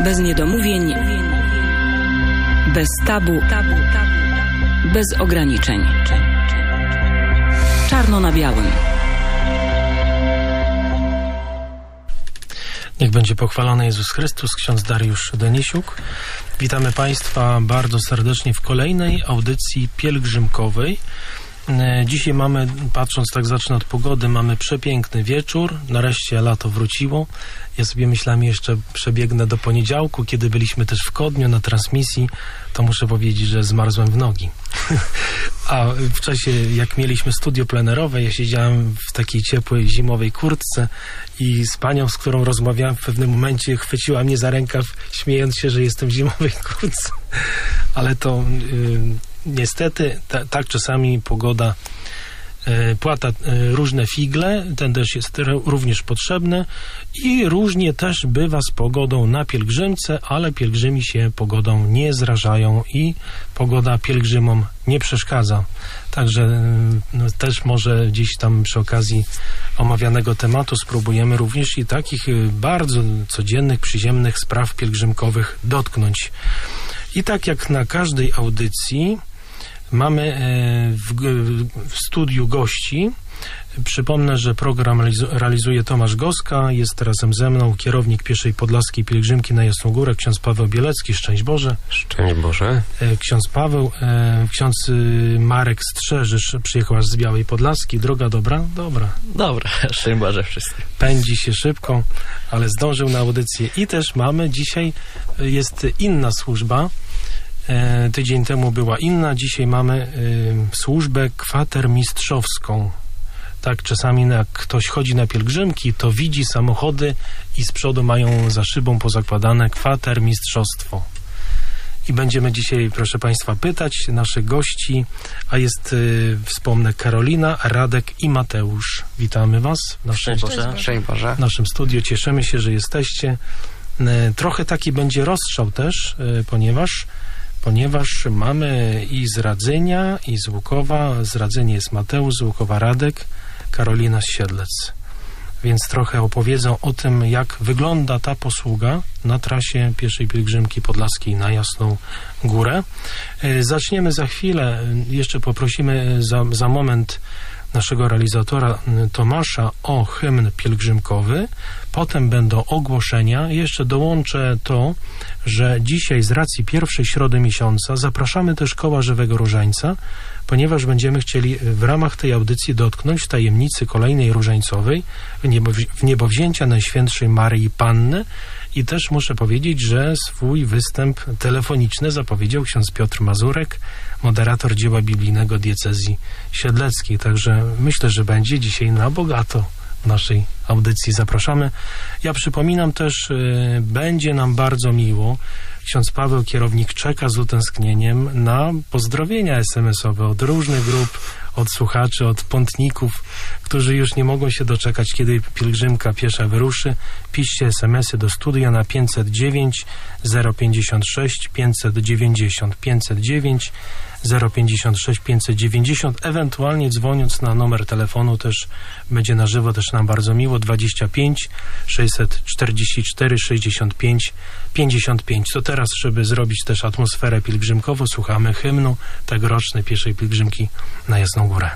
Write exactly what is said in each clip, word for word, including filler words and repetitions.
Bez niedomówień, bez tabu, bez ograniczeń. Czarno na białym. Niech będzie pochwalony Jezus Chrystus, ksiądz Dariusz Denisiuk. Witamy Państwa bardzo serdecznie w kolejnej audycji pielgrzymkowej. Dzisiaj mamy, patrząc tak zacznę od pogody, mamy przepiękny wieczór, nareszcie lato wróciło. Ja sobie myślałem, jeszcze przebiegnę do poniedziałku, kiedy byliśmy też w Kodniu na transmisji, to muszę powiedzieć, że zmarzłem w nogi. A w czasie, jak mieliśmy studio plenerowe, ja siedziałem w takiej ciepłej, zimowej kurtce i z panią, z którą rozmawiałem, w pewnym momencie chwyciła mnie za rękaw, śmiejąc się, że jestem w zimowej kurtce. Ale to yy, niestety ta, tak czasami pogoda yy, płata yy, różne figle, ten deszcz jest również potrzebny i różnie też bywa z pogodą na pielgrzymce, ale pielgrzymi się pogodą nie zrażają i pogoda pielgrzymom nie przeszkadza. Także no, też może gdzieś tam przy okazji omawianego tematu spróbujemy również i takich bardzo codziennych, przyziemnych spraw pielgrzymkowych dotknąć. I tak jak na każdej audycji mamy w, w studiu gości. Przypomnę, że program realizuje Tomasz Goska, jest razem ze mną kierownik Pieszej Podlaskiej Pielgrzymki na Jasną Górę, ksiądz Paweł Bielecki. Szczęść Boże. Szczęść Boże. Ksiądz Paweł, ksiądz Marek Strzeżysz przyjechał aż z Białej Podlaskiej. Droga dobra? Dobra. Dobra, szczęść Boże wszystkim. Pędzi się szybko, ale zdążył na audycję. I też mamy dzisiaj, jest inna służba. Tydzień temu była inna, dzisiaj mamy służbę kwatermistrzowską. Tak, czasami jak ktoś chodzi na pielgrzymki, to widzi samochody i z przodu mają za szybą pozakładane kwatermistrzostwo. I będziemy dzisiaj, proszę Państwa, pytać naszych gości, a jest, y, wspomnę, Karolina, Radek i Mateusz. Witamy Was w naszym, Boże. w naszym studiu. Cieszymy się, że jesteście. Y, trochę taki będzie rozstrzał też, y, ponieważ ponieważ mamy i z Radzenia, i z Łukowa. Z Radzenia jest Mateusz, z Łukowa Radek, Karolina z Siedlec. Więc trochę opowiedzą o tym, jak wygląda ta posługa na trasie Pieszej Pielgrzymki Podlaskiej na Jasną Górę. Zaczniemy za chwilę. Jeszcze poprosimy za, za moment naszego realizatora Tomasza o hymn pielgrzymkowy. Potem będą ogłoszenia. Jeszcze dołączę to, że dzisiaj z racji pierwszej środy miesiąca zapraszamy też Koła Żywego Różańca, ponieważ będziemy chcieli w ramach tej audycji dotknąć tajemnicy kolejnej różańcowej, w niebowzięcia Najświętszej Maryi Panny. I też muszę powiedzieć, że swój występ telefoniczny zapowiedział ksiądz Piotr Mazurek, moderator dzieła biblijnego diecezji siedleckiej. Także myślę, że będzie dzisiaj na bogato w naszej audycji. Zapraszamy. Ja przypominam też, y, będzie nam bardzo miło. Ksiądz Paweł, kierownik, czeka z utęsknieniem na pozdrowienia es em esowe od różnych grup, od słuchaczy, od pątników, którzy już nie mogą się doczekać, kiedy pielgrzymka piesza wyruszy. Piszcie es em esy do studia na pięćset dziewięć zero pięćdziesiąt sześć pięćset dziewięćdziesiąt, pięćset dziewięć zero pięćdziesiąt sześć pięćset dziewięćdziesiąt, ewentualnie dzwoniąc na numer telefonu też będzie na żywo, też nam bardzo miło, dwadzieścia pięć sześćset czterdzieści cztery sześćdziesiąt pięć pięćdziesiąt pięć. To teraz, żeby zrobić też atmosferę pielgrzymkową, słuchamy hymnu tegorocznej Pieszej Pielgrzymki na Jasną Górę.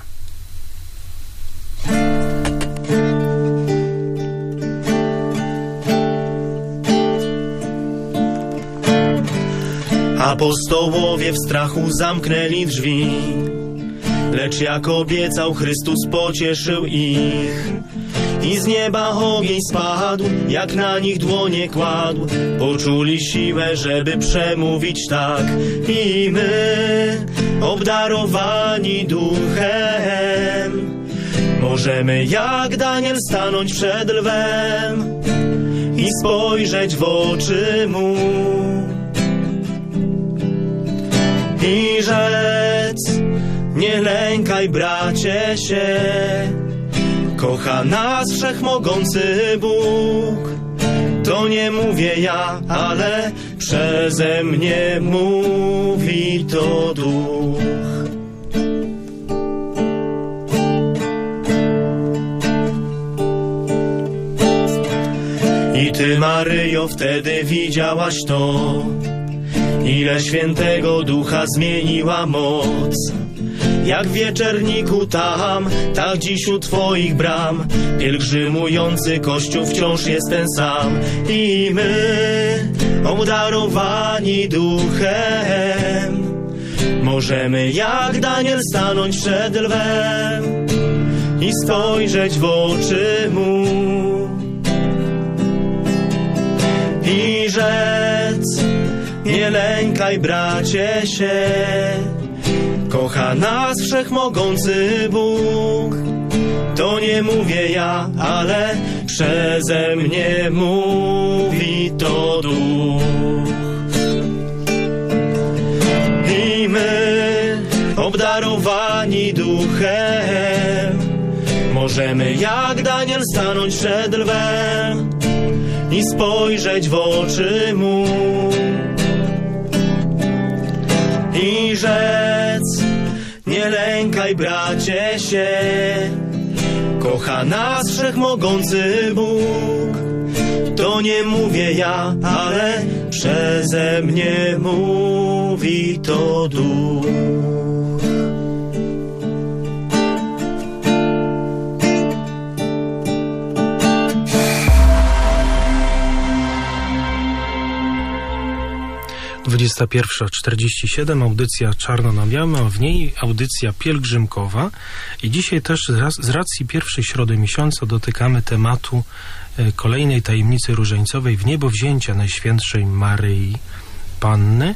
Apostołowie w strachu zamknęli drzwi, lecz jak obiecał, Chrystus pocieszył ich. I z nieba ogień spadł, jak na nich dłonie kładł. Poczuli siłę, żeby przemówić tak. I my, obdarowani duchem, możemy jak Daniel stanąć przed lwem i spojrzeć w oczy mu i rzec: nie lękaj, bracie, się, kocha nas wszechmogący Bóg. To nie mówię ja, ale przeze mnie mówi to Duch. I Ty, Maryjo, wtedy widziałaś to, ile świętego ducha zmieniła moc. Jak w wieczerniku tam, tak dziś u twoich bram, pielgrzymujący Kościół wciąż jest ten sam. I my, obdarowani duchem, możemy jak Daniel stanąć przed lwem i spojrzeć w oczy mu i rzec: nie lękaj, bracie, się, kocha nas wszechmogący Bóg. To nie mówię ja, ale przeze mnie mówi to Duch. I my, obdarowani duchem, możemy jak Daniel stanąć przed lwem i spojrzeć w oczy mu i rzec: nie lękaj, bracie, się, kocha nas wszechmogący Bóg. To nie mówię ja, ale przeze mnie mówi to Duch. dwudziesta pierwsza czterdzieści siedem, audycja Czarno na Białym, a w niej audycja pielgrzymkowa. I dzisiaj też z racji pierwszej środy miesiąca dotykamy tematu kolejnej tajemnicy różańcowej w niebowzięcia Najświętszej Maryi Panny.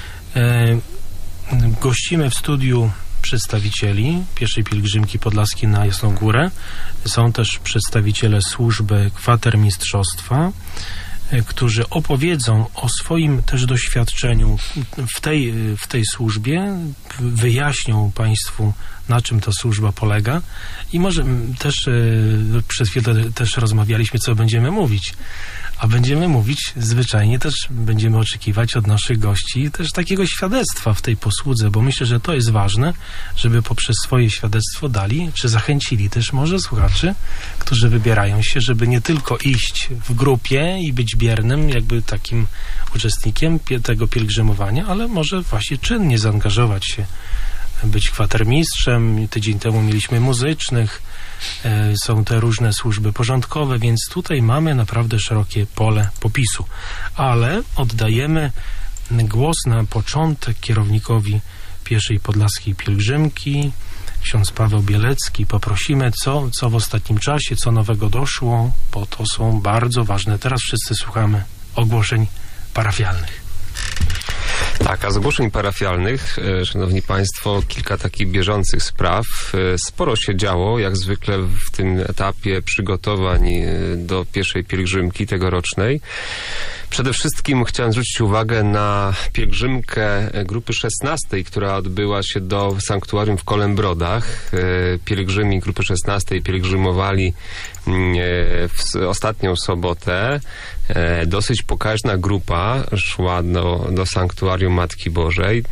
Gościmy w studiu przedstawicieli pierwszej pielgrzymki podlaskiej na Jasną Górę. Są też przedstawiciele służby kwatermistrzostwa, którzy opowiedzą o swoim też doświadczeniu w tej, w tej służbie, wyjaśnią Państwu, na czym ta służba polega i może też przez chwilę też rozmawialiśmy, co będziemy mówić. A będziemy mówić zwyczajnie, też będziemy oczekiwać od naszych gości też takiego świadectwa w tej posłudze, bo myślę, że to jest ważne, żeby poprzez swoje świadectwo dali, czy zachęcili też może słuchaczy, którzy wybierają się, żeby nie tylko iść w grupie i być biernym, jakby takim uczestnikiem tego pielgrzymowania, ale może właśnie czynnie zaangażować się, być kwatermistrzem. Tydzień temu mieliśmy muzycznych, są te różne służby porządkowe, więc tutaj mamy naprawdę szerokie pole popisu. Ale oddajemy głos na początek kierownikowi pierwszej podlaskiej pielgrzymki, ksiądz Paweł Bielecki. Poprosimy, co, co w ostatnim czasie, co nowego doszło, bo to są bardzo ważne. Teraz wszyscy słuchamy ogłoszeń parafialnych. Tak, a z ogłoszeń parafialnych, e, szanowni państwo, kilka takich bieżących spraw. E, sporo się działo, jak zwykle w tym etapie przygotowań e, do pierwszej pielgrzymki tegorocznej. Przede wszystkim chciałem zwrócić uwagę na pielgrzymkę grupy szesnastej, która odbyła się do sanktuarium w Kolembrodach. E, pielgrzymi grupy szesnastej pielgrzymowali e, w ostatnią sobotę. E, dosyć pokaźna grupa szła do, do sanktuarium Matki Bożej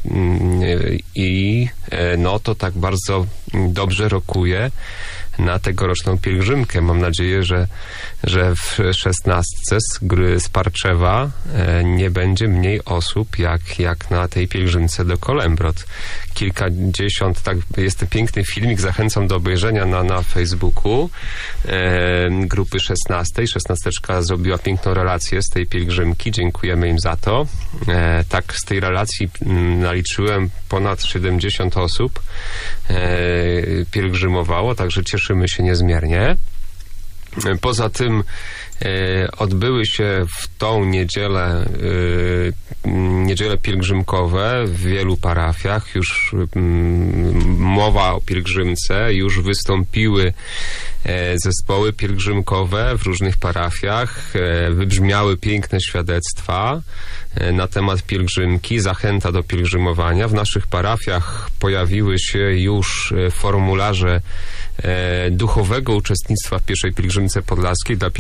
i e, no to tak bardzo dobrze rokuje na tegoroczną pielgrzymkę. Mam nadzieję, że, że w szesnastce z, gry, z Parczewa e, nie będzie mniej osób jak, jak na tej pielgrzymce do Kolembrod. Kilkadziesiąt, tak, jest ten piękny filmik, zachęcam do obejrzenia na, na Facebooku e, grupy szesnastej. Szesnasteczka zrobiła piękną relację z tej pielgrzymki, dziękujemy im za to. E, tak, z tej relacji m, naliczyłem ponad siedemdziesiąt osób e, pielgrzymowało, także cieszymy się niezmiernie. Poza tym e, odbyły się w tą niedzielę e, niedziele pielgrzymkowe w wielu parafiach. Już m, mowa o pielgrzymce, już wystąpiły e, zespoły pielgrzymkowe w różnych parafiach. E, wybrzmiały piękne świadectwa e, na temat pielgrzymki, zachęta do pielgrzymowania. W naszych parafiach pojawiły się już e, formularze e, duchowego uczestnictwa w pierwszej pielgrzymce podlaskiej dla pielgrzymów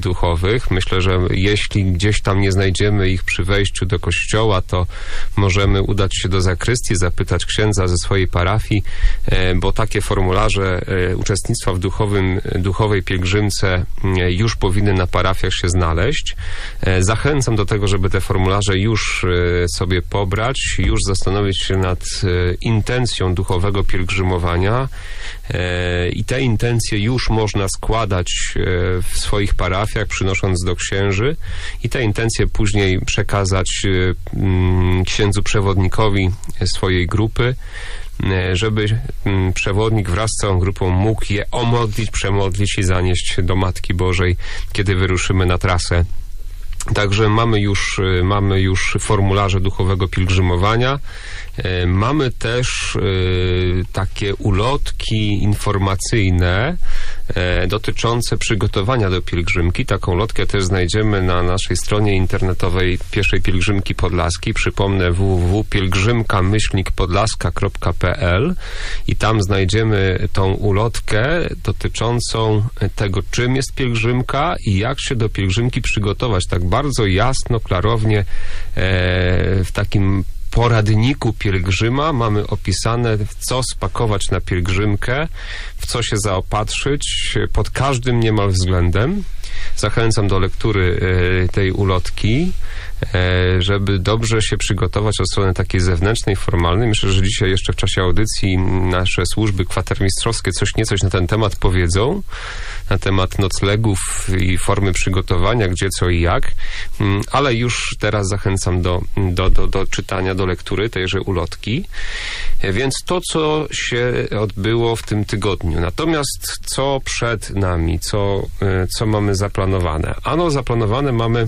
duchowych. Myślę, że jeśli gdzieś tam nie znajdziemy ich przy wejściu do kościoła, to możemy udać się do zakrystii, zapytać księdza ze swojej parafii, bo takie formularze uczestnictwa w duchowym, duchowej pielgrzymce już powinny na parafiach się znaleźć. Zachęcam do tego, żeby te formularze już sobie pobrać, już zastanowić się nad intencją duchowego pielgrzymowania i te intencje już można składać w swoich parafiach, przynosząc do księży i te intencje później przekazać księdzu przewodnikowi swojej grupy, żeby przewodnik wraz z całą grupą mógł je omodlić, przemodlić i zanieść do Matki Bożej, kiedy wyruszymy na trasę. Także mamy już, mamy już formularze duchowego pielgrzymowania. Mamy też takie ulotki informacyjne dotyczące przygotowania do pielgrzymki. Taką ulotkę też znajdziemy na naszej stronie internetowej Pieszej Pielgrzymki Podlaskiej. Przypomnę w w w kropka pielgrzymka myślnik podlaska kropka p l i tam znajdziemy tą ulotkę dotyczącą tego, czym jest pielgrzymka i jak się do pielgrzymki przygotować. Tak bardzo jasno, klarownie w takim poradniku pielgrzyma mamy opisane, w co spakować na pielgrzymkę, w co się zaopatrzyć, pod każdym niemal względem. Zachęcam do lektury tej ulotki, żeby dobrze się przygotować od strony takiej zewnętrznej, formalnej. Myślę, że dzisiaj jeszcze w czasie audycji nasze służby kwatermistrzowskie coś niecoś na ten temat powiedzą, na temat noclegów i formy przygotowania, gdzie, co i jak, ale już teraz zachęcam do, do, do, do czytania, do lektury tejże ulotki. Więc to, co się odbyło w tym tygodniu. Natomiast co przed nami, co, co mamy zaplanowane? Ano, zaplanowane mamy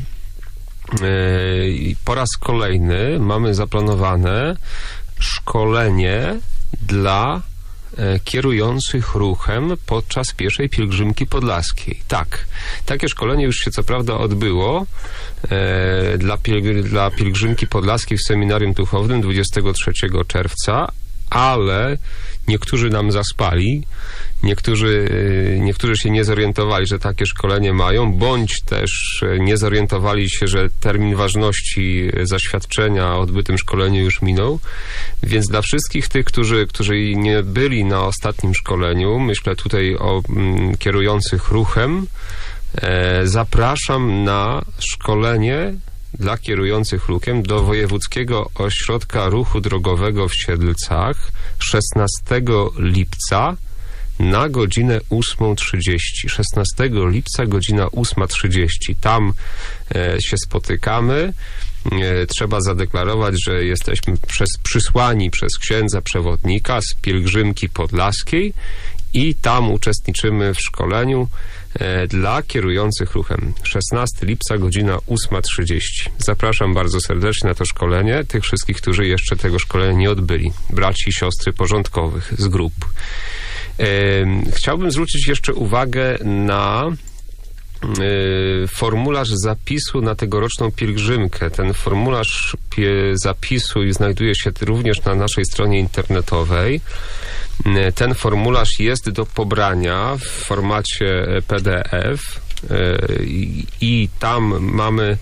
po raz kolejny mamy zaplanowane szkolenie dla kierujących ruchem podczas Pieszej Pielgrzymki Podlaskiej. Tak, takie szkolenie już się co prawda odbyło e, dla, pielgr- dla Pielgrzymki Podlaskiej w Seminarium Duchownym dwudziestego trzeciego czerwca, ale niektórzy nam zaspali, niektórzy, niektórzy się nie zorientowali, że takie szkolenie mają, bądź też nie zorientowali się, że termin ważności zaświadczenia o odbytym szkoleniu już minął. Więc dla wszystkich tych, którzy, którzy nie byli na ostatnim szkoleniu, myślę tutaj o mm, kierujących ruchem, e, zapraszam na szkolenie dla kierujących ruchem do Wojewódzkiego Ośrodka Ruchu Drogowego w Siedlcach szesnastego lipca na godzinę ósmą trzydzieści. szesnastego lipca godzina ósma trzydzieści. Tam e, się spotykamy. E, trzeba zadeklarować, że jesteśmy przez, przysłani przez księdza przewodnika z Pielgrzymki Podlaskiej i tam uczestniczymy w szkoleniu e, dla kierujących ruchem. szesnastego lipca, godzina ósma trzydzieści. Zapraszam bardzo serdecznie na to szkolenie tych wszystkich, którzy jeszcze tego szkolenia nie odbyli. Braci i siostry porządkowych z grup. E, chciałbym zwrócić jeszcze uwagę na e, formularz zapisu na tegoroczną pielgrzymkę. Ten formularz pie, zapisu znajduje się również na naszej stronie internetowej. Ten formularz jest do pobrania w formacie P D F i, i tam mamy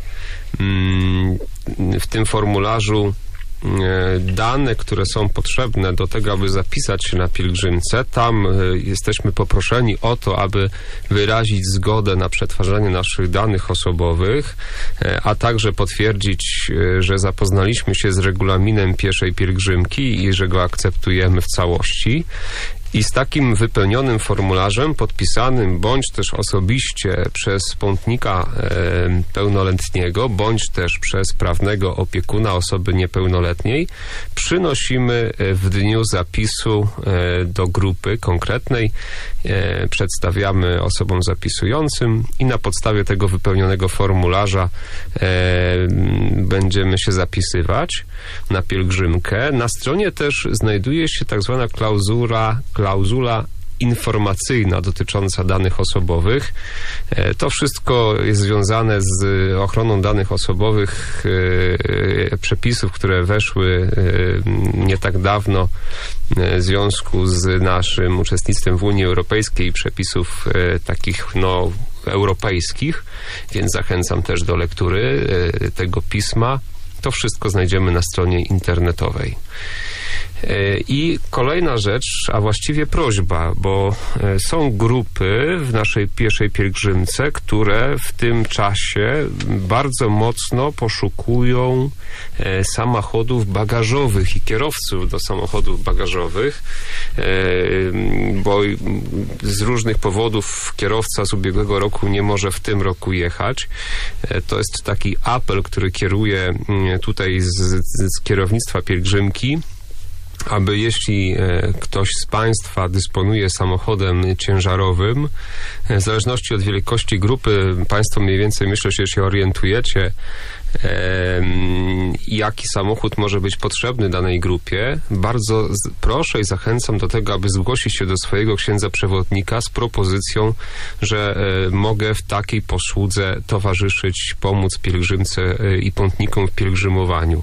w tym formularzu dane, które są potrzebne do tego, aby zapisać się na pielgrzymce. Tam jesteśmy poproszeni o to, aby wyrazić zgodę na przetwarzanie naszych danych osobowych, a także potwierdzić, że zapoznaliśmy się z regulaminem pieszej pielgrzymki i że go akceptujemy w całości. I z takim wypełnionym formularzem, podpisanym bądź też osobiście przez wspólnika e, pełnoletniego, bądź też przez prawnego opiekuna osoby niepełnoletniej, przynosimy w dniu zapisu e, do grupy konkretnej, e, przedstawiamy osobom zapisującym i na podstawie tego wypełnionego formularza e, będziemy się zapisywać na pielgrzymkę. Na stronie też znajduje się tak zwana klauzura klauzula informacyjna dotycząca danych osobowych. To wszystko jest związane z ochroną danych osobowych, przepisów, które weszły nie tak dawno w związku z naszym uczestnictwem w Unii Europejskiej, przepisów takich no europejskich, więc zachęcam też do lektury tego pisma. To wszystko znajdziemy na stronie internetowej. I kolejna rzecz, a właściwie prośba, bo są grupy w naszej pieszej pielgrzymce, które w tym czasie bardzo mocno poszukują samochodów bagażowych i kierowców do samochodów bagażowych, bo z różnych powodów kierowca z ubiegłego roku nie może w tym roku jechać. To jest taki apel, który kieruję tutaj z, z kierownictwa pielgrzymki, aby jeśli ktoś z Państwa dysponuje samochodem ciężarowym, w zależności od wielkości grupy, Państwo mniej więcej, myślę, że się orientujecie, jaki samochód może być potrzebny danej grupie, bardzo proszę i zachęcam do tego, aby zgłosić się do swojego księdza przewodnika z propozycją, że mogę w takiej posłudze towarzyszyć, pomóc pielgrzymce i pątnikom w pielgrzymowaniu.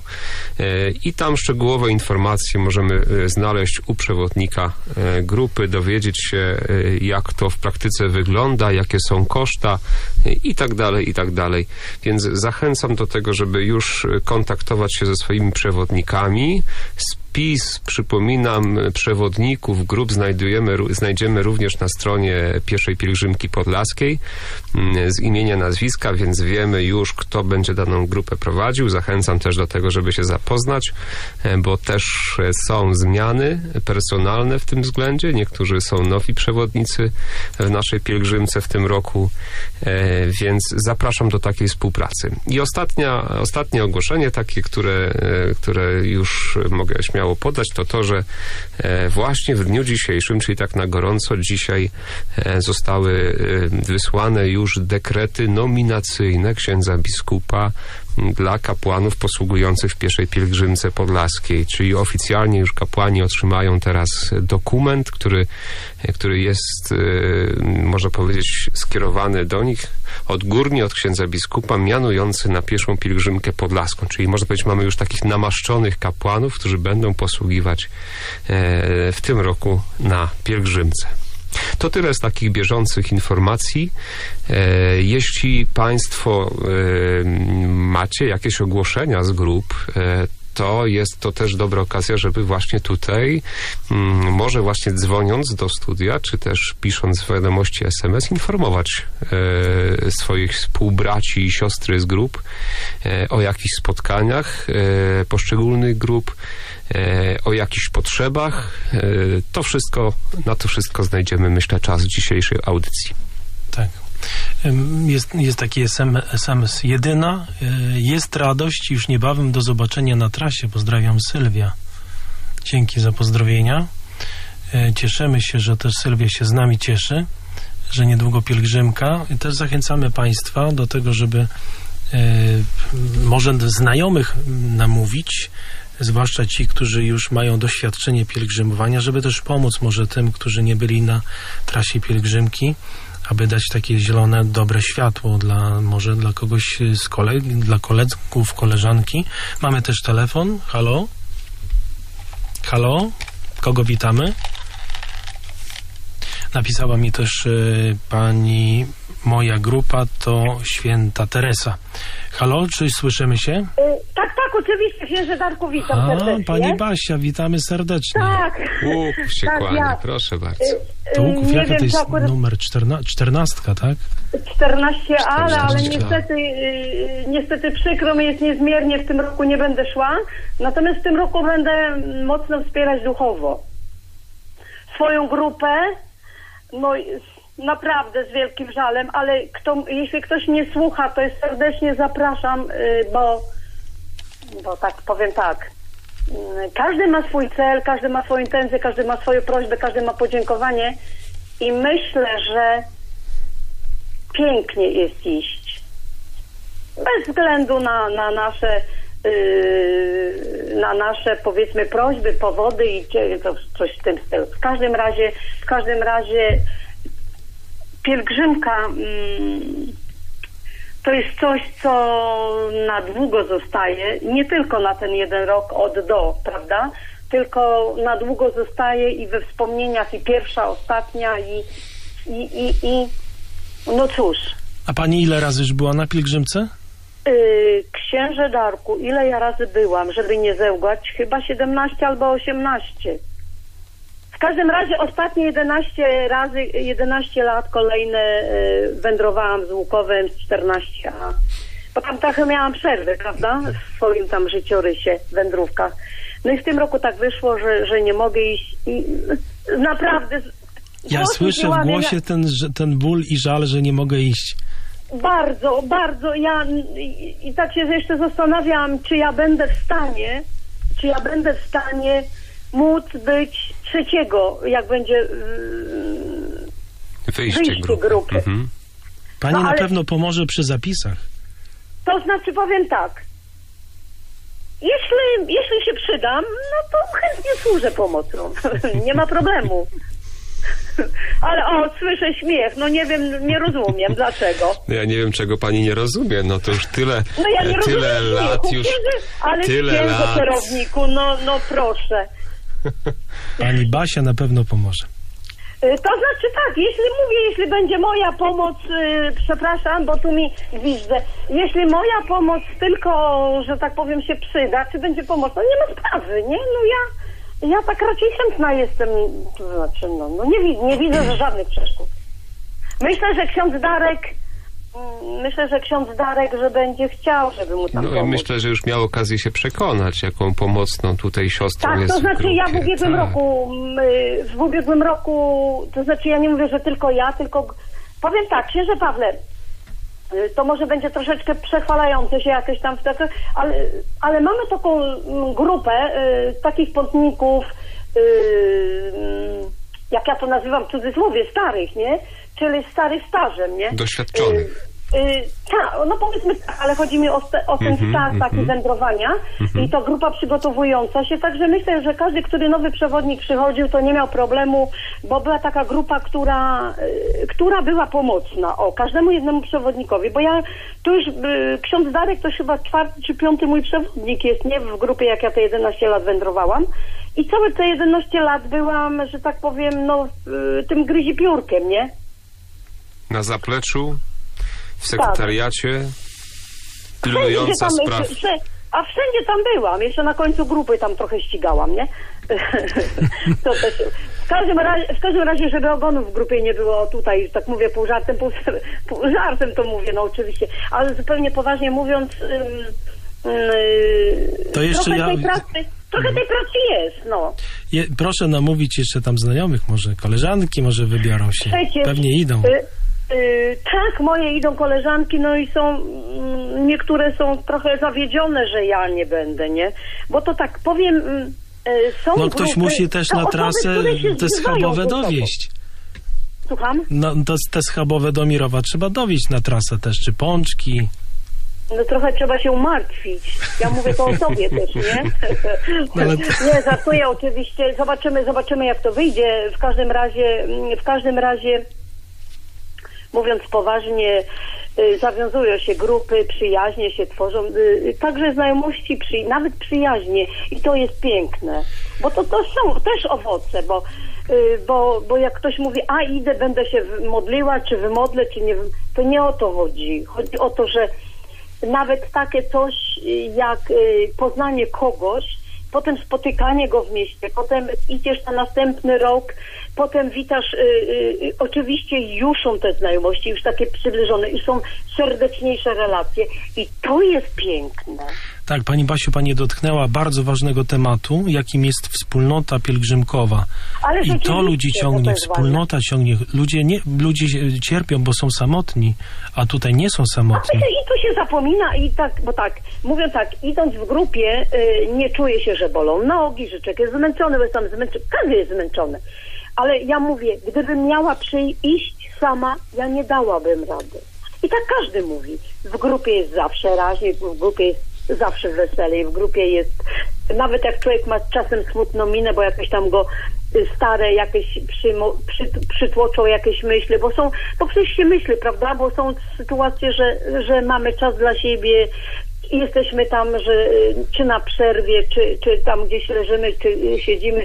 I tam szczegółowe informacje możemy znaleźć u przewodnika grupy, dowiedzieć się, jak to w praktyce wygląda, jakie są koszta i tak dalej, i tak dalej. Więc zachęcam do tego, żeby już kontaktować się ze swoimi przewodnikami. Spis, przypominam, przewodników grup znajdujemy, znajdziemy również na stronie Pieszej Pielgrzymki Podlaskiej z imienia, nazwiska, więc wiemy już, kto będzie daną grupę prowadził. Zachęcam też do tego, żeby się zapoznać, bo też są zmiany personalne w tym względzie. Niektórzy są nowi przewodnicy w naszej pielgrzymce w tym roku, więc zapraszam do takiej współpracy. I ostatnia, ostatnie ogłoszenie, takie, które, które już mogę śmiało podać, to to, że właśnie w dniu dzisiejszym, czyli tak na gorąco, dzisiaj zostały wysłane już dekrety nominacyjne księdza biskupa dla kapłanów posługujących w Pieszej Pielgrzymce Podlaskiej, czyli oficjalnie już kapłani otrzymają teraz dokument, który, który jest, można powiedzieć, skierowany do nich odgórnie od księdza biskupa, mianujący na Pieszą Pielgrzymkę Podlaską, czyli można powiedzieć, mamy już takich namaszczonych kapłanów, którzy będą posługiwać w tym roku na pielgrzymce. To tyle z takich bieżących informacji. E, jeśli Państwo e, macie jakieś ogłoszenia z grup, e, to jest to też dobra okazja, żeby właśnie tutaj, m, może właśnie dzwoniąc do studia, czy też pisząc wiadomości es em es, informować e, swoich współbraci i siostry z grup e, o jakichś spotkaniach e, poszczególnych grup, e, o jakichś potrzebach. E, to wszystko, na to wszystko znajdziemy, myślę, czas dzisiejszej audycji. Tak. Jest, jest taki es em es jedyna. Jest radość, już niebawem do zobaczenia na trasie. Pozdrawiam, Sylwia. Dzięki za pozdrowienia. Cieszymy się, że też Sylwia się z nami cieszy, że niedługo pielgrzymka. I też zachęcamy Państwa do tego, żeby może znajomych namówić, zwłaszcza ci, którzy już mają doświadczenie pielgrzymowania, żeby też pomóc może tym, którzy nie byli na trasie pielgrzymki, aby dać takie zielone, dobre światło dla, może dla kogoś z koleg, dla kolegów, koleżanki. Mamy też telefon. Halo? Halo? Kogo witamy? Napisała mi też y, pani, moja grupa to Święta Teresa. Halo, czy słyszymy się? Y, tak, tak, oczywiście, księże Darku, witam A, serdecznie. pani Basia, witamy serdecznie. Tak. Łuków się tak, kłania, ja. proszę bardzo. Y, To Łuków, nie jaka wiem, to jest akurat... numer? czternastka, tak? czternaście, ale, ale czternaście. niestety, y, niestety przykro mi jest niezmiernie, w tym roku nie będę szła, natomiast w tym roku będę mocno wspierać duchowo swoją grupę, no naprawdę z wielkim żalem, ale kto, jeśli ktoś nie słucha, to jest serdecznie zapraszam, y, bo, bo tak powiem tak, y, każdy ma swój cel, każdy ma swoją intencję, każdy ma swoją prośbę, każdy ma podziękowanie i myślę, że pięknie jest iść. Bez względu na, na nasze yy, na nasze, powiedzmy, prośby, powody i to coś w tym stylu. W każdym razie, w każdym razie pielgrzymka yy, to jest coś, co na długo zostaje, nie tylko na ten jeden rok od do, prawda? Tylko na długo zostaje i we wspomnieniach, i pierwsza, ostatnia, i, i, i, i No cóż. A pani ile razy już była na pielgrzymce? Yy, księże Darku, ile ja razy byłam, żeby nie zełgać? Chyba siedemnaście albo osiemnaście. W każdym razie ostatnie jedenaście razy, jedenaście lat kolejne yy, wędrowałam z Łukowem z czternaście, a bo tam trochę miałam przerwy, prawda? W swoim tam życiorysie, wędrówkach. No i w tym roku tak wyszło, że, że nie mogę iść i naprawdę... Ja słyszę w głosie ten, ten ból i żal, że nie mogę iść. Bardzo, bardzo. Ja i, i tak się jeszcze zastanawiam, czy ja będę w stanie, czy ja będę w stanie móc być trzeciego, jak będzie yy, wyjście, wyjście grupy. grupy. Mhm. Pani No, na ale... pewno pomoże przy zapisach. To znaczy powiem tak. Jeśli, jeśli się przydam, no to chętnie służę pomocą. Nie ma problemu. Ale o, słyszę śmiech, no nie wiem, nie rozumiem dlaczego. No ja nie wiem, czego pani nie rozumie, no to już tyle, no ja nie tyle rozumiem lat śmiechu, już, księże, ale tyle księże lat. kierowniku, no, no proszę. Pani Basia na pewno pomoże. To znaczy tak, jeśli mówię, jeśli będzie moja pomoc, yy, przepraszam, bo tu mi gwiżdżę, jeśli moja pomoc tylko, że tak powiem, się przyda, czy będzie pomocna, nie ma sprawy, nie? No ja... Ja tak raczej chętna jestem, to znaczy, no, no nie, nie widzę że żadnych przeszkód. Myślę, że ksiądz Darek, myślę, że ksiądz Darek, że będzie chciał, żeby mu tam No pomóc. i myślę, że już miał okazję się przekonać, jaką pomocną tutaj siostrą tak, jest to znaczy w grupie. ja w ubiegłym tak. roku, w ubiegłym roku, to znaczy ja nie mówię, że tylko ja, tylko powiem tak, księże Pawle, to może będzie troszeczkę przechwalające się jakieś tam w takie, ale, ale mamy taką grupę y, takich pątników, y, jak ja to nazywam w cudzysłowie, starych, nie? Czyli starych stażem, nie? Doświadczonych. Y, y, tak, no powiedzmy tak, ale chodzi mi o, te, o ten Mhm, staż mhm. taki wędrowania i to grupa przygotowująca się, także myślę, że każdy, który nowy przewodnik przychodził, to nie miał problemu, bo była taka grupa, która, y, która była pomocna, o, każdemu jednemu przewodnikowi, bo ja, tu już y, ksiądz Darek to chyba czwarty czy piąty mój przewodnik jest, nie w grupie, jak ja te jedenaście lat wędrowałam i całe te jedenaście lat byłam, że tak powiem, no, y, tym gryzi piórkiem, nie? Na zapleczu, w sekretariacie, Tak. pilnująca Wszędzie spraw. tam, wsze- a wszędzie tam byłam. Jeszcze na końcu grupy tam trochę ścigałam, nie? to też, w, każdym razie, w każdym razie, żeby ogonów w grupie nie było tutaj, tak mówię pół żartem, pół, pół żartem to mówię, no oczywiście. Ale zupełnie poważnie mówiąc, ym, yy, To jeszcze trochę, ja- tej pracy, trochę tej pracy jest, no. Je, proszę namówić jeszcze tam znajomych, może koleżanki może wybiorą się. Przecież, Pewnie idą. Y, y, tak, moje idą koleżanki, no i są, mm, niektóre są trochę zawiedzione, że ja nie będę, nie? Bo to tak powiem, y, są No ktoś grupy, musi też są na osoby, trasę które się te zbywają schabowe ze sobą. dowieść. Słucham? No to, te schabowe do Mirowa trzeba dowieść na trasę też, czy pączki. No trochę trzeba się martwić. Ja mówię to o sobie też, nie? No ale- Nie, żartuję oczywiście. Zobaczymy, zobaczymy jak to wyjdzie. W każdym razie, w każdym razie, mówiąc poważnie, y, zawiązują się grupy, przyjaźnie się tworzą, y, także znajomości, przy, nawet przyjaźnie i to jest piękne, bo to, to są też owoce, bo, y, bo, bo jak ktoś mówi, a idę, będę się modliła, czy wymodlę, czy nie, to nie o to chodzi. Chodzi o to, że nawet takie coś jak y, poznanie kogoś, potem spotykanie go w mieście, potem idziesz na następny rok, potem witasz, y, y, oczywiście już są te znajomości, już takie przybliżone, już są serdeczniejsze relacje i to jest piękne. Tak, pani Basiu, pani dotknęła bardzo ważnego tematu, jakim jest wspólnota pielgrzymkowa. Ale I to rzeczywiście, ludzi to ciągnie, jest wspólnota ciągnie. Ludzie, nie, ludzie cierpią, bo są samotni, a tutaj nie są samotni. I tu się zapomina i tak, bo tak, mówią tak, idąc w grupie, y, nie czuję się, że bolą nogi, że człowiek jest zmęczony, bo jestem zmęczony, każdy jest zmęczony. Ale ja mówię, gdybym miała przyjść sama, ja nie dałabym rady. I tak każdy mówi. W grupie jest zawsze raźniej, w grupie jest zawsze weselej, w grupie jest, nawet jak człowiek ma czasem smutną minę, bo jakoś tam go y, stare jakieś przymo, przy, przytłoczą jakieś myśli, bo są, bo przecież się myśli, prawda, bo są sytuacje, że, że mamy czas dla siebie, jesteśmy tam, że y, czy na przerwie, czy, czy tam gdzieś leżymy, czy y, siedzimy,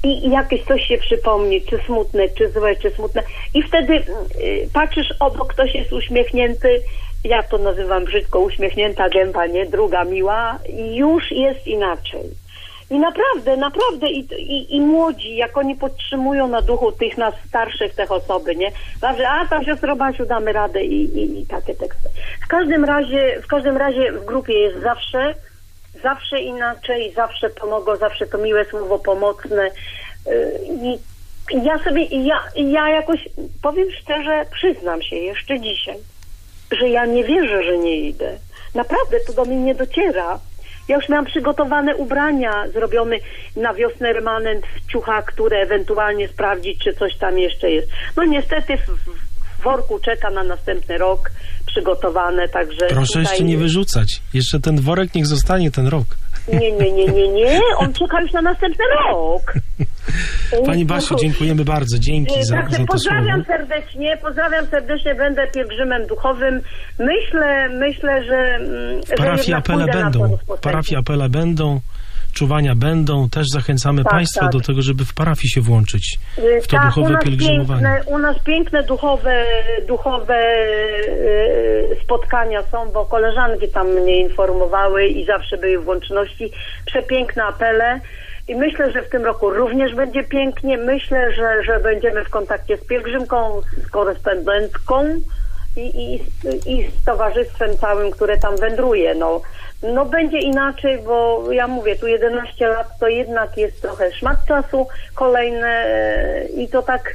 i jakieś coś się przypomni, czy smutne, czy złe, czy smutne. I wtedy y, patrzysz obok, ktoś jest uśmiechnięty, ja to nazywam brzydko, uśmiechnięta gęba, nie? Druga miła, i już jest inaczej. I naprawdę, naprawdę i, i, i młodzi, jak oni podtrzymują na duchu tych nas starszych, tych osoby, nie? Zawsze, a tam siostro Basiu, damy radę i, i, i takie teksty. W każdym razie, w każdym razie w grupie jest zawsze, zawsze inaczej, zawsze pomogą, zawsze to miłe słowo pomocne. I ja sobie, ja, ja jakoś, powiem szczerze, przyznam się jeszcze dzisiaj, że ja nie wierzę, że nie idę. Naprawdę to do mnie nie dociera. Ja już miałam przygotowane ubrania, zrobione na wiosnę remanent w ciuchach, które ewentualnie sprawdzić, czy coś tam jeszcze jest. No niestety w, w worku czeka na następny rok przygotowane, także... Proszę tutaj... jeszcze nie wyrzucać. Jeszcze ten worek niech zostanie ten rok. Nie, nie, nie, nie, nie. On czeka już na następny rok. Pani Basiu, dziękujemy bardzo. Dzięki za, Także za to pozdrawiam słowo. serdecznie, pozdrawiam serdecznie, będę pielgrzymem duchowym. Myślę, myślę, że... W parafii apele będą. W parafii apele będą. Czuwania będą. Też zachęcamy tak, Państwa tak. do tego, żeby w parafii się włączyć w to tak, duchowe u nas pielgrzymowanie. Piękne, u nas piękne duchowe, duchowe yy, spotkania są, bo koleżanki tam mnie informowały i zawsze były w łączności. Przepiękne apele. I myślę, że w tym roku również będzie pięknie. Myślę, że, że będziemy w kontakcie z pielgrzymką, z korespondentką i, i, i z towarzystwem całym, które tam wędruje. No. No będzie inaczej, bo ja mówię, tu jedenaście lat to jednak jest trochę szmat czasu kolejne i to tak,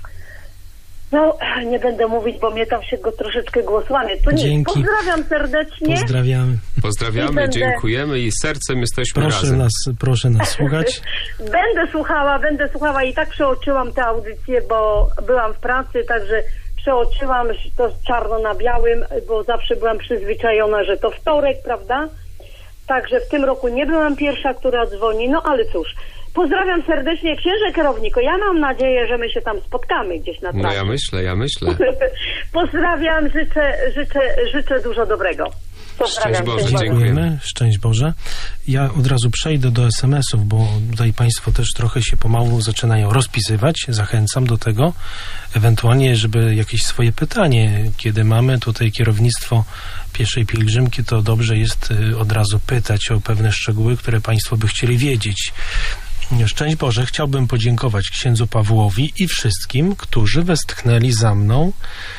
no nie będę mówić, bo mnie tam się go troszeczkę głos łamie. To nie. Dzięki. Pozdrawiam serdecznie. Pozdrawiamy. Pozdrawiamy, będę... dziękujemy i sercem jesteśmy Proszę razem. nas, proszę nas słuchać. Będę słuchała, będę słuchała i tak przeoczyłam tę audycję, bo byłam w pracy, także przeoczyłam to czarno na białym, bo zawsze byłam przyzwyczajona, że to wtorek, prawda? Także w tym roku nie byłam pierwsza, która dzwoni, no ale cóż. Pozdrawiam serdecznie, księże kierowniku. Ja mam nadzieję, że my się tam spotkamy gdzieś na trasie. No ja myślę, ja myślę. Pozdrawiam, życzę, życzę, życzę dużo dobrego. Pozdrawiam. Szczęść Boże, Boże. Dziękujemy. Szczęść Boże. Ja od razu przejdę do es em esów, bo tutaj Państwo też trochę się pomału zaczynają rozpisywać. Zachęcam do tego. Ewentualnie, żeby jakieś swoje pytanie, kiedy mamy tutaj kierownictwo pieszej pielgrzymki, to dobrze jest od razu pytać o pewne szczegóły, które Państwo by chcieli wiedzieć. Szczęść Boże, chciałbym podziękować księdzu Pawłowi i wszystkim, którzy westchnęli za mną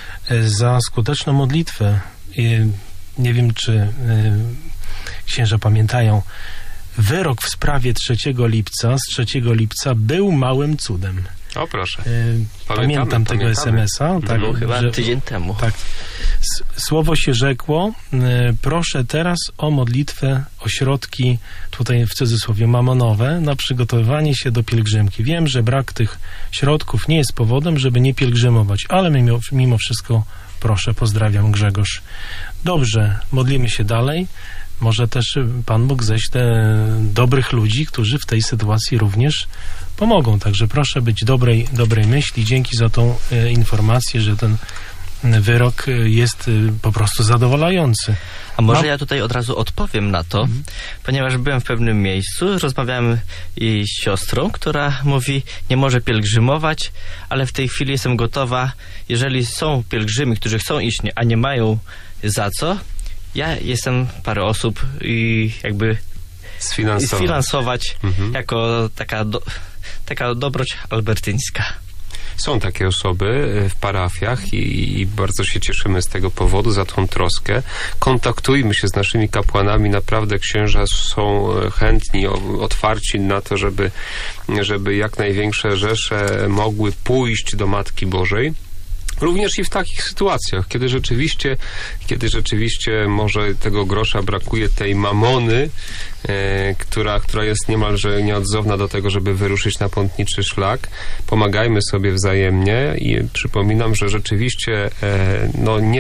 za skuteczną modlitwę. I nie wiem, czy y, księża pamiętają, wyrok w sprawie trzeciego lipca, z trzeciego lipca był małym cudem. O proszę. Y, pamiętam tego pamiętamy. es em es a. Tak, Było chyba że, tydzień temu. tak. S- Słowo się rzekło, y, proszę teraz o modlitwę, o środki, tutaj w cudzysłowie mamonowe, na przygotowywanie się do pielgrzymki. Wiem, że brak tych środków nie jest powodem, żeby nie pielgrzymować, ale mimo, mimo wszystko proszę, pozdrawiam, Grzegorz. Dobrze, modlimy się dalej. Może też Pan Bóg ześle dobrych ludzi, którzy w tej sytuacji również pomogą. Także proszę być dobrej, dobrej myśli. Dzięki za tą e, informację, że ten wyrok jest e, po prostu zadowalający. A może No. ja tutaj od razu odpowiem na to, mhm. ponieważ byłem w pewnym miejscu, rozmawiałem i z siostrą, która mówi, nie może pielgrzymować, ale w tej chwili jestem gotowa, jeżeli są pielgrzymi, którzy chcą iść, a nie mają za co, ja jestem parę osób i jakby Sfinansować. sfinansować Mhm. jako taka, do, taka dobroć albertyńska. Są takie osoby w parafiach i, i bardzo się cieszymy z tego powodu, za tą troskę. Kontaktujmy się z naszymi kapłanami. Naprawdę księża są chętni, o, otwarci na to, żeby, żeby jak największe rzesze mogły pójść do Matki Bożej. Również i w takich sytuacjach, kiedy rzeczywiście, kiedy rzeczywiście może tego grosza brakuje, tej mamony, e, która, która jest niemalże nieodzowna do tego, żeby wyruszyć na pątniczy szlak. Pomagajmy sobie wzajemnie i przypominam, że rzeczywiście e, no niech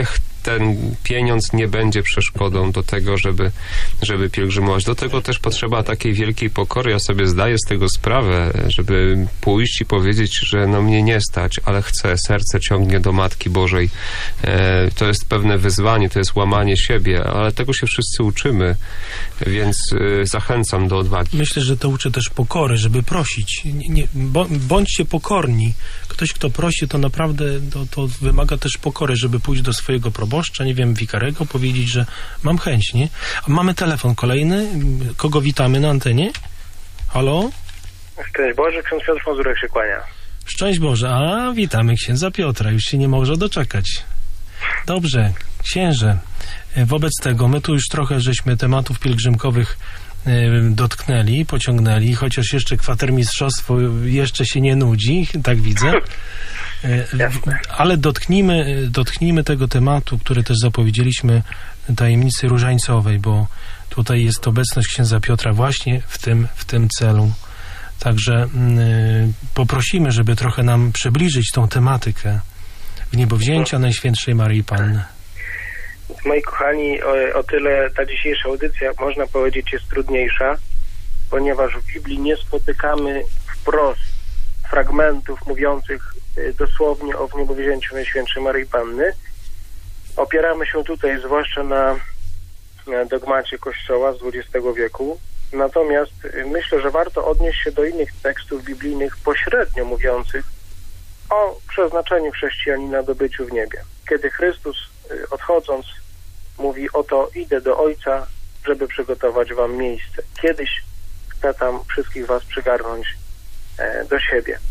ten pieniądz nie będzie przeszkodą do tego, żeby, żeby pielgrzymować. Do tego też potrzeba takiej wielkiej pokory. Ja sobie zdaję z tego sprawę, żeby pójść i powiedzieć, że no mnie nie stać, ale chcę, serce ciągnie do Matki Bożej. E, to jest pewne wyzwanie, to jest łamanie siebie, ale tego się wszyscy uczymy, więc e, zachęcam do odwagi. Myślę, że to uczy też pokory, żeby prosić. Nie, nie, bądźcie pokorni. Ktoś, kto prosi, to naprawdę to, to wymaga też pokory, żeby pójść do swojego proboszcza, nie wiem, wikarego, powiedzieć, że mam chęć, nie? A mamy telefon kolejny. Kogo witamy na antenie? Halo? Szczęść Boże, ksiądz Piotr Mazurek się kłania. Szczęść Boże. A, witamy księdza Piotra. Już się nie może doczekać. Dobrze, księże. Wobec tego my tu już trochę żeśmy tematów pielgrzymkowych dotknęli, pociągnęli, chociaż jeszcze kwatermistrzostwo jeszcze się nie nudzi, tak widzę. Ale dotknijmy, dotknijmy tego tematu, który też zapowiedzieliśmy, tajemnicy różańcowej, bo tutaj jest obecność księdza Piotra właśnie w tym, w tym celu. Także y, poprosimy, żeby trochę nam przybliżyć tą tematykę wniebowzięcia Najświętszej Maryi Panny. Moi kochani, o, o tyle ta dzisiejsza audycja, można powiedzieć, jest trudniejsza, ponieważ w Biblii nie spotykamy wprost fragmentów mówiących dosłownie o wniebowzięciu Najświętszej Maryi Panny. Opieramy się tutaj zwłaszcza na dogmacie Kościoła z dwudziestego wieku. Natomiast myślę, że warto odnieść się do innych tekstów biblijnych pośrednio mówiących o przeznaczeniu chrześcijanina do byciu w niebie. Kiedy Chrystus, odchodząc, mówi: oto idę do Ojca, żeby przygotować wam miejsce. Kiedyś chcę tam wszystkich was przygarnąć e, do siebie.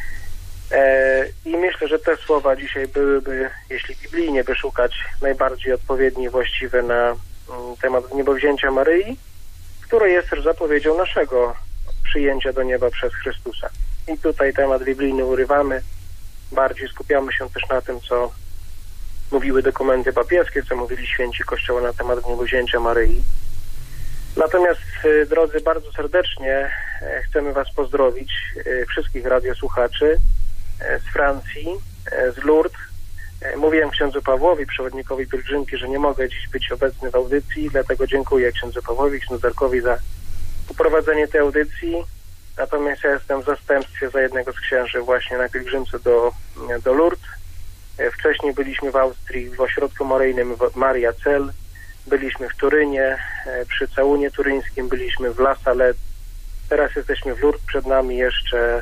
E, I myślę, że te słowa dzisiaj byłyby, jeśli biblijnie by szukać, najbardziej odpowiednie i właściwe na m, temat wniebowzięcia Maryi, które jest też zapowiedzią naszego przyjęcia do nieba przez Chrystusa. I tutaj temat biblijny urywamy, bardziej skupiamy się też na tym, co mówiły dokumenty papieskie, co mówili święci Kościoła na temat wniebowzięcia Maryi. Natomiast, drodzy, bardzo serdecznie chcemy was pozdrowić, wszystkich radiosłuchaczy z Francji, z Lourdes. Mówiłem księdzu Pawłowi, przewodnikowi pielgrzymki, że nie mogę dziś być obecny w audycji, dlatego dziękuję księdzu Pawłowi, księdzu Darkowi za poprowadzenie tej audycji. Natomiast ja jestem w zastępstwie za jednego z księży właśnie na pielgrzymce do, do Lourdes. Wcześniej byliśmy w Austrii w ośrodku maryjnym Maria Cel, byliśmy w Turynie, przy całunie turyńskim, byliśmy w La Salette, teraz jesteśmy w Lourdes, przed nami jeszcze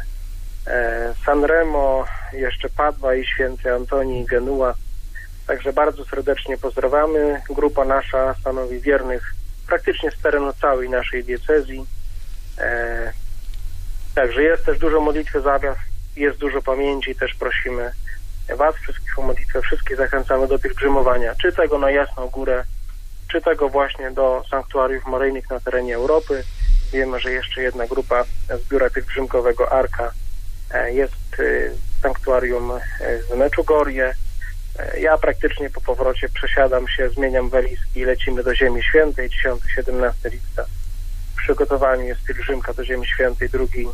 Sanremo, jeszcze Padwa i święty Antoni i Genua. Także bardzo serdecznie pozdrawiamy. Grupa nasza stanowi wiernych praktycznie z terenu całej naszej diecezji. E, także jest też dużo modlitwy za was, jest dużo pamięci, też prosimy was wszystkich o modlitwę, wszystkich zachęcamy do pielgrzymowania, czy tego na Jasną Górę, czy tego właśnie do sanktuariów maryjnych na terenie Europy. Wiemy, że jeszcze jedna grupa z biura pielgrzymkowego Arka jest w sanktuarium w Meczugorje. Ja praktycznie po powrocie przesiadam się, zmieniam walizki i lecimy do Ziemi Świętej. dziesiątego do siedemnastego lipca w przygotowaniu jest pielgrzymka do Ziemi Świętej. Drugi,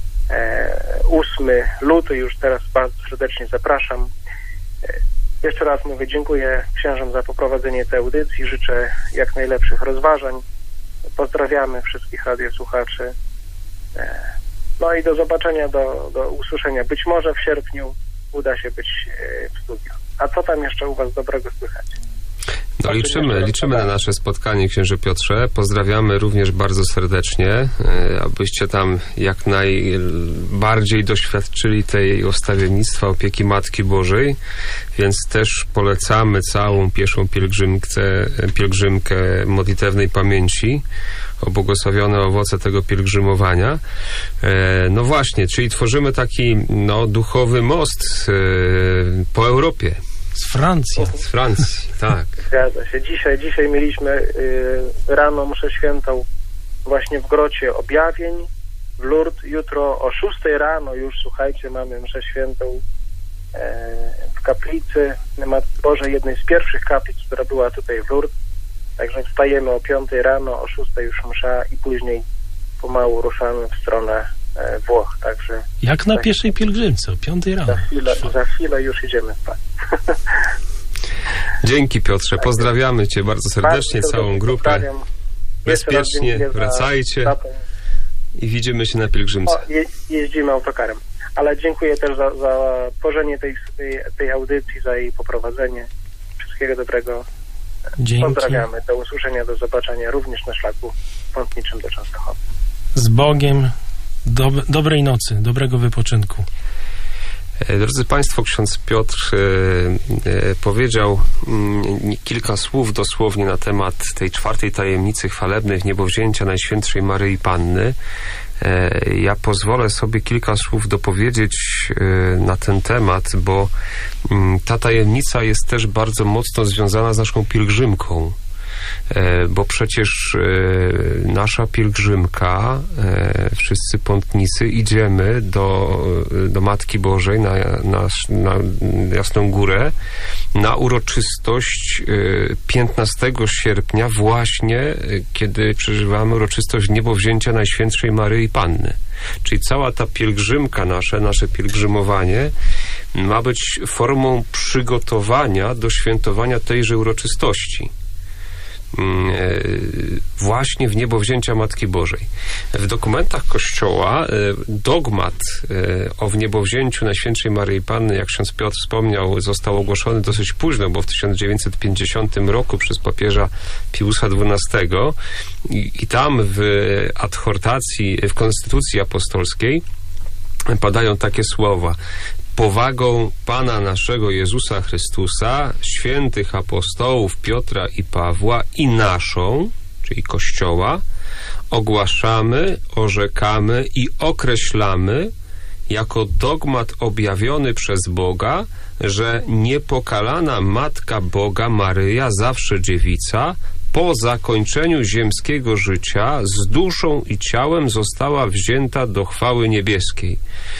ósmy luty, już teraz bardzo serdecznie zapraszam. Jeszcze raz mówię, dziękuję księżom za poprowadzenie tej audycji, życzę jak najlepszych rozważań. Pozdrawiamy wszystkich radiosłuchaczy. No i do zobaczenia, do, do usłyszenia. Być może w sierpniu uda się być w studiu. A co tam jeszcze u was dobrego słychać? No liczymy, liczymy na nasze spotkanie, księże Piotrze. Pozdrawiamy również bardzo serdecznie, abyście tam jak najbardziej doświadczyli tej ostawiennictwa, opieki Matki Bożej, więc też polecamy całą pieszą pielgrzymkę, pielgrzymkę modlitewnej pamięci o błogosławione owoce tego pielgrzymowania. No właśnie, czyli tworzymy taki no, duchowy most po Europie. Z Francji. Z Francji, tak. Zgadza się. Dzisiaj, dzisiaj mieliśmy y, rano mszę świętą właśnie w grocie Objawień w Lourdes. Jutro o szóstej rano już, słuchajcie, mamy mszę świętą y, w kaplicy Matki Bożej, jednej z pierwszych kaplic, która była tutaj w Lourdes. Także wstajemy o piątej rano, o szóstej już msza i później pomału ruszamy w stronę e, Włoch. Także jak na tak, pieszej pielgrzymce, o piątej rano. Za chwilę, za chwilę już idziemy spać. Dzięki, Piotrze, pozdrawiamy Cię bardzo serdecznie, Bardzo całą grupę. pozdrawiam. Jeszcze raz Bezpiecznie dziękuję za- wracajcie za to. i widzimy się na pielgrzymce. O, je, jeździmy autokarem. Ale dziękuję też za, za tworzenie tej, tej, tej audycji, za jej poprowadzenie. Wszystkiego dobrego. Dzięki. Pozdrawiamy. Do usłyszenia, do zobaczenia również na szlaku pątniczym do Częstochowy. Z Bogiem. Dob dobrej nocy, dobrego wypoczynku. Drodzy Państwo, ksiądz Piotr e, e, powiedział mm, kilka słów dosłownie na temat tej czwartej tajemnicy chwalebnej niebowzięcia Najświętszej Maryi Panny. E, ja pozwolę sobie kilka słów dopowiedzieć e, na ten temat, bo mm, ta tajemnica jest też bardzo mocno związana z naszą pielgrzymką. Bo przecież nasza pielgrzymka, wszyscy pątnicy, idziemy do, do Matki Bożej na, na, na Jasną Górę na uroczystość piętnastego sierpnia, właśnie kiedy przeżywamy uroczystość niebowzięcia Najświętszej Maryi Panny. Czyli cała ta pielgrzymka nasza, nasze pielgrzymowanie ma być formą przygotowania do świętowania tejże uroczystości. Właśnie w niebowzięcia Matki Bożej. W dokumentach Kościoła dogmat o wniebowzięciu Najświętszej Maryi Panny, jak ksiądz Piotr wspomniał, został ogłoszony dosyć późno, bo w tysiąc dziewięćset pięćdziesiątym roku przez papieża Piusa dwunastego i, i tam w adhortacji, w Konstytucji Apostolskiej padają takie słowa: powagą Pana naszego Jezusa Chrystusa, świętych apostołów Piotra i Pawła i naszą, czyli Kościoła, ogłaszamy, orzekamy i określamy jako dogmat objawiony przez Boga, że niepokalana Matka Boga Maryja, zawsze dziewica, po zakończeniu ziemskiego życia z duszą i ciałem została wzięta do chwały niebieskiej.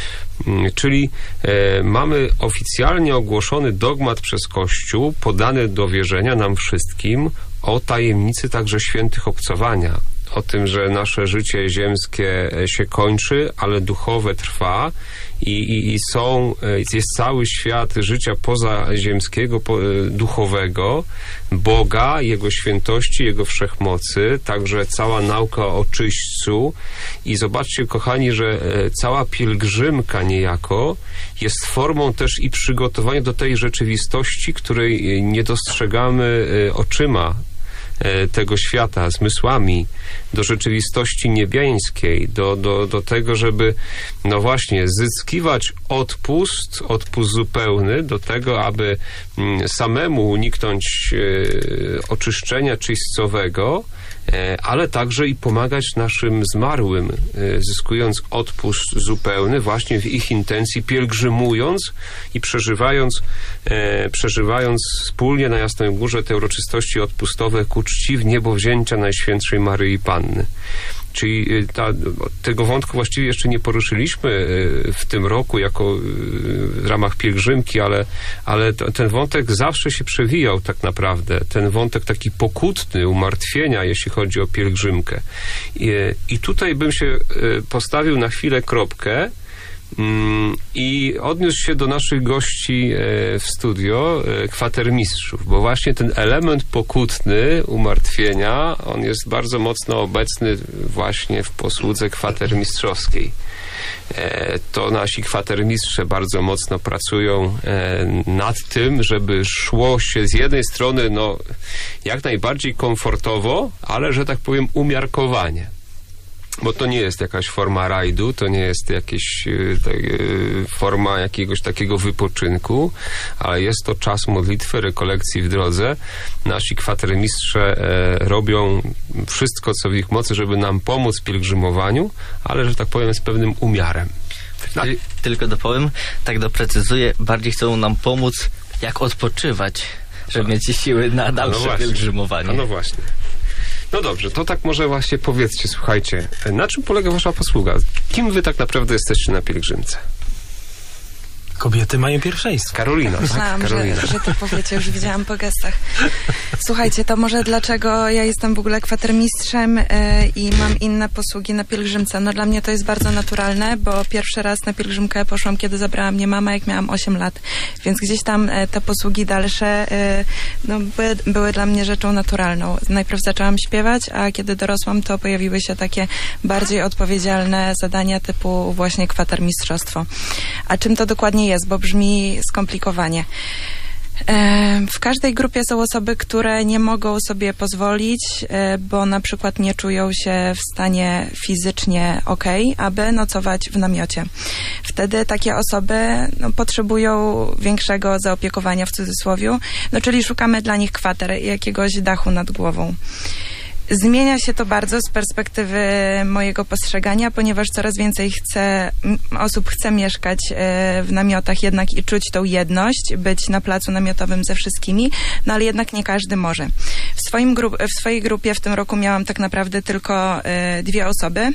Czyli e, mamy oficjalnie ogłoszony dogmat przez Kościół, podany do wierzenia nam wszystkim, o tajemnicy także świętych obcowania. O tym, że nasze życie ziemskie się kończy, ale duchowe trwa i, i, i są, jest cały świat życia pozaziemskiego, po, duchowego, Boga, Jego świętości, Jego wszechmocy, także cała nauka o czyśćcu. I zobaczcie, kochani, że cała pielgrzymka niejako jest formą też i przygotowania do tej rzeczywistości, której nie dostrzegamy oczyma tego świata, zmysłami, do rzeczywistości niebiańskiej, do, do, do tego, żeby no właśnie zyskiwać odpust, odpust zupełny, do tego, aby samemu uniknąć e, oczyszczenia czyśćcowego, e, ale także i pomagać naszym zmarłym, e, zyskując odpust zupełny właśnie w ich intencji, pielgrzymując i przeżywając, e, przeżywając wspólnie na Jasnej Górze te uroczystości odpustowe ku czci wniebowzięcia Najświętszej Maryi Panny. Czyli ta, tego wątku właściwie jeszcze nie poruszyliśmy w tym roku jako w ramach pielgrzymki, ale, ale ten wątek zawsze się przewijał tak naprawdę. Ten wątek taki pokutny, umartwienia, jeśli chodzi o pielgrzymkę. I, i tutaj bym się postawił na chwilę kropkę i odniósł się do naszych gości w studio, kwatermistrzów, bo właśnie ten element pokutny, umartwienia, on jest bardzo mocno obecny właśnie w posłudze kwatermistrzowskiej. To nasi kwatermistrze bardzo mocno pracują nad tym, żeby szło się z jednej strony no, jak najbardziej komfortowo, ale, że tak powiem, umiarkowanie. Bo to nie jest jakaś forma rajdu, to nie jest jakaś tak, forma jakiegoś takiego wypoczynku, ale jest to czas modlitwy, rekolekcji w drodze. Nasi kwatermistrze e, robią wszystko, co w ich mocy, żeby nam pomóc w pielgrzymowaniu, ale, że tak powiem, z pewnym umiarem. Tak? Tylko dopowiem, tak doprecyzuję, bardziej chcą nam pomóc, jak odpoczywać, żeby mieć siły na dalsze no pielgrzymowanie. No, no właśnie. No dobrze, to tak może właśnie powiedzcie, słuchajcie, na czym polega wasza posługa? Kim wy tak naprawdę jesteście na pielgrzymce? Kobiety mają pierwszeństwo. Karolina, Myślałam, tak? Karolina. że, że to powiecie, już widziałam po gestach. Słuchajcie, to może dlaczego ja jestem w ogóle kwatermistrzem yy, i mam inne posługi na pielgrzymce? No dla mnie to jest bardzo naturalne, bo pierwszy raz na pielgrzymkę poszłam, kiedy zabrała mnie mama, jak miałam osiem lat. Więc gdzieś tam yy, te posługi dalsze yy, no, były, były dla mnie rzeczą naturalną. Najpierw zaczęłam śpiewać, a kiedy dorosłam, to pojawiły się takie bardziej odpowiedzialne zadania typu właśnie kwatermistrzostwo. A czym to dokładnie jest, bo brzmi skomplikowanie. W każdej grupie są osoby, które nie mogą sobie pozwolić, bo na przykład nie czują się w stanie fizycznie okej, aby nocować w namiocie. Wtedy takie osoby no, potrzebują większego zaopiekowania w cudzysłowie, no czyli szukamy dla nich kwater, jakiegoś dachu nad głową. Zmienia się to bardzo z perspektywy mojego postrzegania, ponieważ coraz więcej chce, osób chce mieszkać w namiotach jednak i czuć tą jedność, być na placu namiotowym ze wszystkimi, no ale jednak nie każdy może. W, swoim gru- w swojej grupie w tym roku miałam tak naprawdę tylko dwie osoby,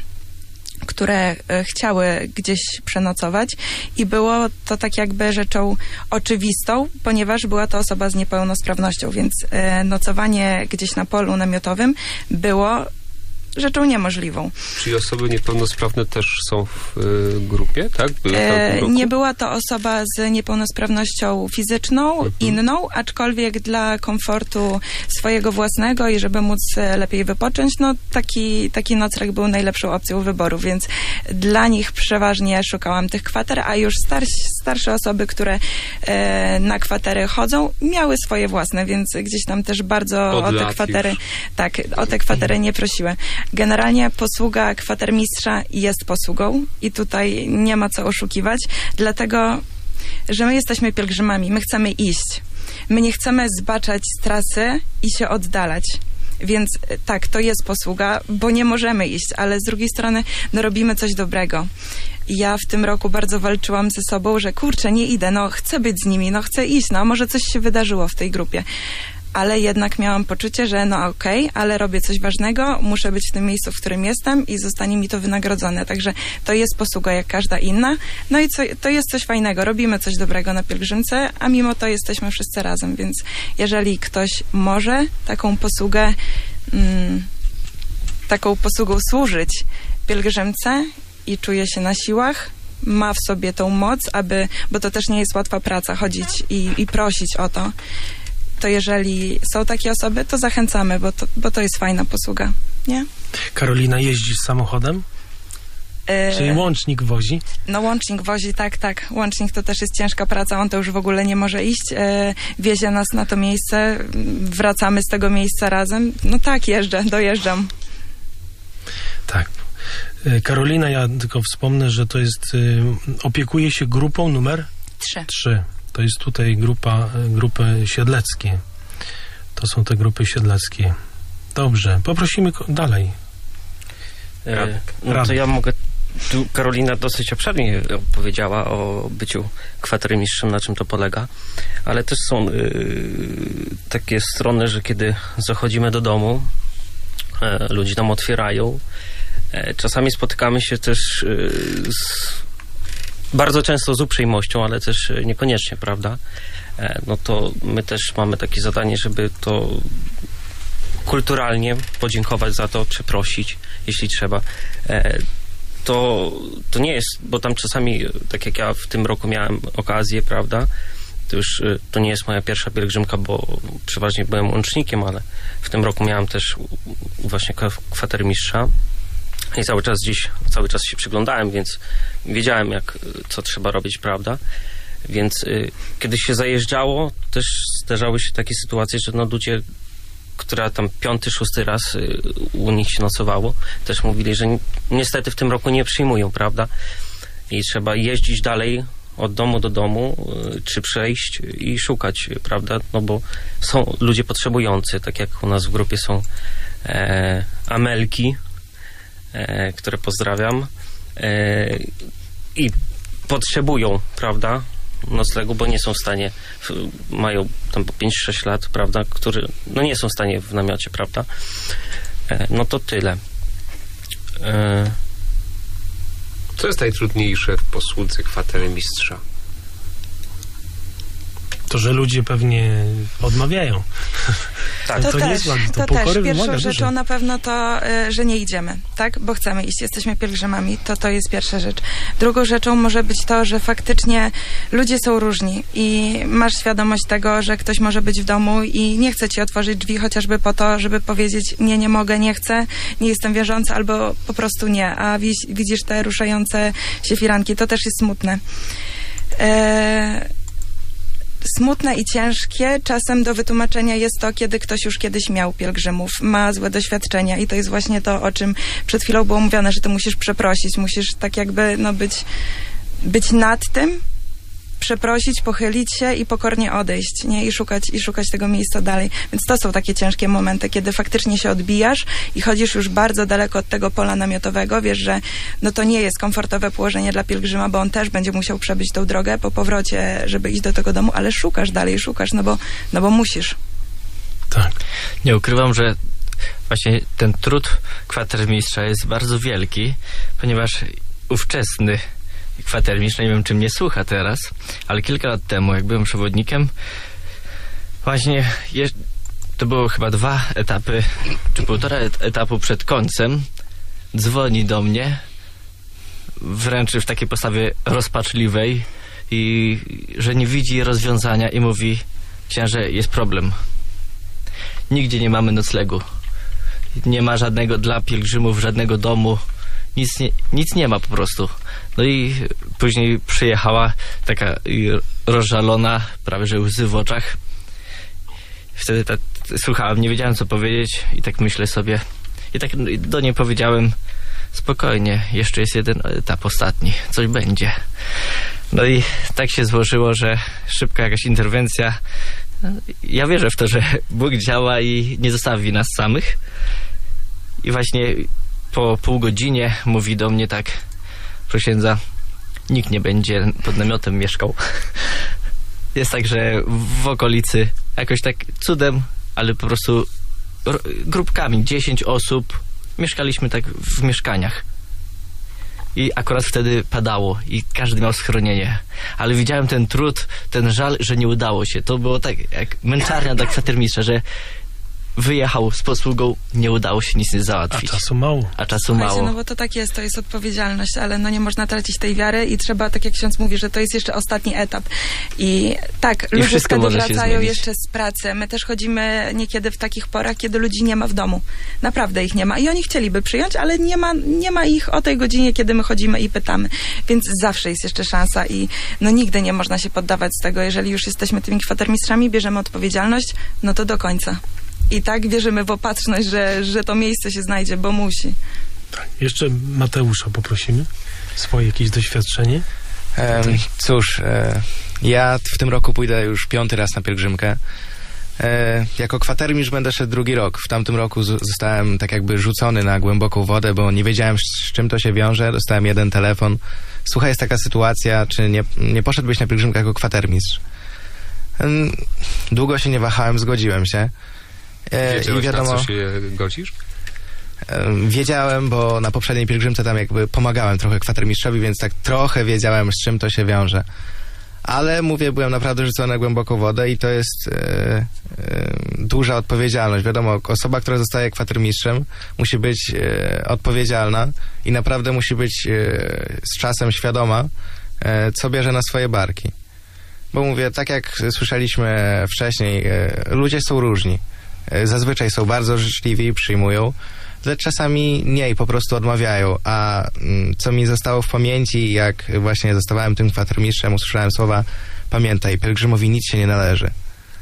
które chciały gdzieś przenocować i było to tak jakby rzeczą oczywistą, ponieważ była to osoba z niepełnosprawnością, więc nocowanie gdzieś na polu namiotowym było rzeczą niemożliwą. Czyli osoby niepełnosprawne też są w y, grupie, tak? Były e, w nie była to osoba z niepełnosprawnością fizyczną, mhm. inną, aczkolwiek dla komfortu swojego własnego i żeby móc lepiej wypocząć, no taki, taki nocleg był najlepszą opcją wyboru, więc dla nich przeważnie szukałam tych kwater, a już starsi, starsze osoby, które e, na kwatery chodzą, miały swoje własne, więc gdzieś tam też bardzo Od o te kwatery, już. tak, o te kwatery nie prosiły. Generalnie posługa kwatermistrza jest posługą i tutaj nie ma co oszukiwać, dlatego, że my jesteśmy pielgrzymami, my chcemy iść. My nie chcemy zbaczać z trasy i się oddalać. Więc tak, to jest posługa, bo nie możemy iść, ale z drugiej strony no, robimy coś dobrego. Ja w tym roku bardzo walczyłam ze sobą, że kurczę, nie idę, no chcę być z nimi, no chcę iść, no może coś się wydarzyło w tej grupie. Ale jednak miałam poczucie, że no okej, okay, ale robię coś ważnego, muszę być w tym miejscu, w którym jestem i zostanie mi to wynagrodzone. Także to jest posługa jak każda inna. No i co, to jest coś fajnego, robimy coś dobrego na pielgrzymce, a mimo to jesteśmy wszyscy razem, więc jeżeli ktoś może taką posługę, mm, taką posługą służyć pielgrzymce i czuje się na siłach, ma w sobie tą moc, aby, bo to też nie jest łatwa praca, chodzić i, i prosić o to, to jeżeli są takie osoby, to zachęcamy, bo to, bo to jest fajna posługa, nie? Karolina, jeździsz samochodem? E... Czyli łącznik wozi? No łącznik wozi, tak, tak. Łącznik to też jest ciężka praca, on to już w ogóle nie może iść. E... Wiezie nas na to miejsce, wracamy z tego miejsca razem. No tak, jeżdżę, dojeżdżam. Tak. Karolina, ja tylko wspomnę, że to jest, y, opiekuje się grupą numer? Trzy. Trzy. To jest tutaj grupa, grupy siedleckie. To są te grupy siedleckie. Dobrze, poprosimy dalej. E, no to ja mogę... Tu Karolina dosyć obszernie opowiedziała o byciu kwatermistrzem, na czym to polega, ale też są y, takie strony, że kiedy zachodzimy do domu, e, ludzie nam otwierają. E, czasami spotykamy się też y, z bardzo często z uprzejmością, ale też niekoniecznie, prawda? No to my też mamy takie zadanie, żeby to kulturalnie podziękować za to, przeprosić, jeśli trzeba. To, to nie jest, bo tam czasami, tak jak ja w tym roku miałem okazję, prawda? To już to nie jest moja pierwsza pielgrzymka, bo przeważnie byłem łącznikiem, ale w tym roku miałem też właśnie kwatermistrza. I cały czas dziś, cały czas się przyglądałem, więc wiedziałem, jak, co trzeba robić, prawda? Więc y, kiedy się zajeżdżało, też zdarzały się takie sytuacje, że no ludzie, która tam piąty, szósty raz y, u nich się nocowało, też mówili, że ni- niestety w tym roku nie przyjmują, prawda? I trzeba jeździć dalej od domu do domu, y, czy przejść i szukać, prawda? No bo są ludzie potrzebujący, tak jak u nas w grupie są e, Amelki, E, które pozdrawiam e, i potrzebują, prawda, noclegu, bo nie są w stanie, w, mają tam po pięć sześć lat, prawda, którzy no nie są w stanie w namiocie, prawda, e, no to tyle. E... Co jest najtrudniejsze w posłudze kwatermistrza? To, że ludzie pewnie odmawiają. Tak. To, to też, nie jest ładne. To, to pokory też. Pierwszą wymaga rzeczą dużo. na pewno to, y, że nie idziemy, tak? Bo chcemy iść, jesteśmy pielgrzymami, to to jest pierwsza rzecz. Drugą rzeczą może być to, że faktycznie ludzie są różni i masz świadomość tego, że ktoś może być w domu i nie chce ci otworzyć drzwi chociażby po to, żeby powiedzieć nie, nie mogę, nie chcę, nie jestem wierzący albo po prostu nie, a wiś, widzisz te ruszające się firanki, to też jest smutne. E, Smutne i ciężkie czasem do wytłumaczenia jest to, kiedy ktoś już kiedyś miał pielgrzymów, ma złe doświadczenia i to jest właśnie to, o czym przed chwilą było mówione, że ty musisz przeprosić, musisz tak jakby no być, być nad tym, przeprosić, pochylić się i pokornie odejść, nie? I szukać, i szukać tego miejsca dalej. Więc to są takie ciężkie momenty, kiedy faktycznie się odbijasz i chodzisz już bardzo daleko od tego pola namiotowego. Wiesz, że no to nie jest komfortowe położenie dla pielgrzyma, bo on też będzie musiał przebyć tą drogę po powrocie, żeby iść do tego domu, ale szukasz dalej, szukasz, no bo, no bo musisz. Tak. Nie ukrywam, że właśnie ten trud kwatermistrza jest bardzo wielki, ponieważ ówczesny kwatermistrz, nie wiem, czy mnie słucha teraz, ale kilka lat temu, jak byłem przewodnikiem, właśnie je, to było chyba dwa etapy, czy półtora et etapu przed końcem, dzwoni do mnie, wręcz w takiej postawie rozpaczliwej, i że nie widzi rozwiązania i mówi: księże, jest problem. Nigdzie nie mamy noclegu. Nie ma żadnego dla pielgrzymów, żadnego domu. Nic nie, nic nie ma po prostu. No i później przyjechała taka rozżalona, prawie że łzy w oczach. Wtedy tak słuchałem, nie wiedziałem co powiedzieć i tak myślę sobie. I tak do niej powiedziałem: spokojnie, jeszcze jest jeden etap ostatni, coś będzie. No i tak się złożyło, że szybka jakaś interwencja. Ja wierzę w to, że Bóg działa i nie zostawi nas samych. I właśnie po pół godzinie mówi do mnie tak: proszę księdza, nikt nie będzie pod namiotem mieszkał. Jest tak, że w okolicy jakoś tak cudem, ale po prostu grupkami, dziesięć osób, mieszkaliśmy tak w mieszkaniach. I akurat wtedy padało i każdy miał schronienie. Ale widziałem ten trud, ten żal, że nie udało się. To było tak jak męczarnia dla kwatermistrza, że wyjechał z posługą, nie udało się nic nie załatwić. A czasu mało. A czasu Słuchajcie, mało. no bo to tak jest, to jest odpowiedzialność, ale no nie można tracić tej wiary i trzeba, tak jak ksiądz mówi, że to jest jeszcze ostatni etap. I tak, I ludzie wszystko wtedy może się wracają zmienić. jeszcze z pracy. My też chodzimy niekiedy w takich porach, kiedy ludzi nie ma w domu. Naprawdę ich nie ma. I oni chcieliby przyjąć, ale nie ma, nie ma ich o tej godzinie, kiedy my chodzimy i pytamy. Więc zawsze jest jeszcze szansa i no nigdy nie można się poddawać z tego. Jeżeli już jesteśmy tymi kwatermistrzami, bierzemy odpowiedzialność, no to do końca. I tak wierzymy w opatrzność, że, że to miejsce się znajdzie, bo musi. Tak. Jeszcze Mateusza poprosimy. Swoje jakieś doświadczenie. E, cóż, e, ja w tym roku pójdę już piąty raz na pielgrzymkę. E, jako kwatermistrz będę szedł drugi rok. W tamtym roku z, zostałem tak jakby rzucony na głęboką wodę, bo nie wiedziałem, z, z czym to się wiąże. Dostałem jeden telefon. Słuchaj, jest taka sytuacja, czy nie, nie poszedłbyś na pielgrzymkę jako kwatermistrz? E, długo się nie wahałem, zgodziłem się. E, Wiedziałeś, i wiadomo, na co się godzisz? Wiedziałem, bo na poprzedniej pielgrzymce tam jakby pomagałem trochę kwatermistrzowi, więc tak trochę wiedziałem, z czym to się wiąże. Ale mówię, byłem naprawdę rzucony na głęboką wodę i to jest e, e, duża odpowiedzialność. Wiadomo, osoba, która zostaje kwatermistrzem, musi być e, odpowiedzialna i naprawdę musi być e, z czasem świadoma, e, co bierze na swoje barki. Bo mówię, tak jak słyszeliśmy wcześniej, e, ludzie są różni. E, zazwyczaj są bardzo życzliwi, przyjmują, lecz czasami nie i po prostu odmawiają. A mm, co mi zostało w pamięci, jak właśnie zostawałem tym kwatermistrzem, usłyszałem słowa: pamiętaj, pielgrzymowi nic się nie należy.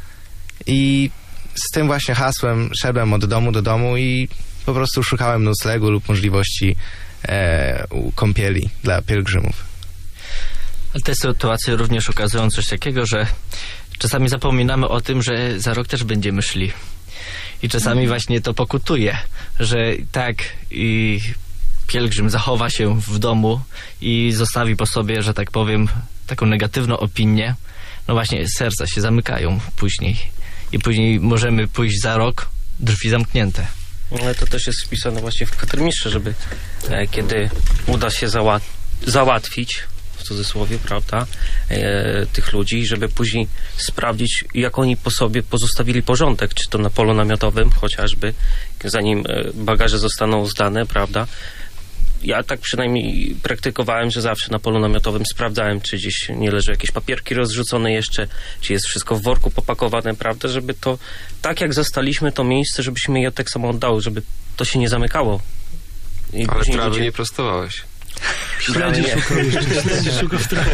I z tym właśnie hasłem szedłem od domu do domu i po prostu szukałem noclegu lub możliwości e, kąpieli dla pielgrzymów. Ale te sytuacje również ukazują coś takiego, że czasami zapominamy o tym, że za rok też będziemy szli. I czasami właśnie to pokutuje, że tak i pielgrzym zachowa się w domu i zostawi po sobie, że tak powiem, taką negatywną opinię, no właśnie serca się zamykają później. I później możemy pójść za rok, drzwi zamknięte. Ale to też jest wpisane właśnie w kwatermistrze, żeby e, kiedy uda się załat załatwić, w cudzysłowie, prawda, e, tych ludzi, żeby później sprawdzić, jak oni po sobie pozostawili porządek, czy to na polu namiotowym chociażby, zanim e, bagaże zostaną zdane, prawda. Ja tak przynajmniej praktykowałem, że zawsze na polu namiotowym sprawdzałem, czy gdzieś nie leżą jakieś papierki rozrzucone jeszcze, czy jest wszystko w worku popakowane, prawda, żeby to, tak jak zastaliśmy to miejsce, żebyśmy je tak samo oddały, żeby to się nie zamykało. I ale trawy ludzie... nie prostowałeś. Śledzi szukał jeszcze, śledzi szukał w trawie.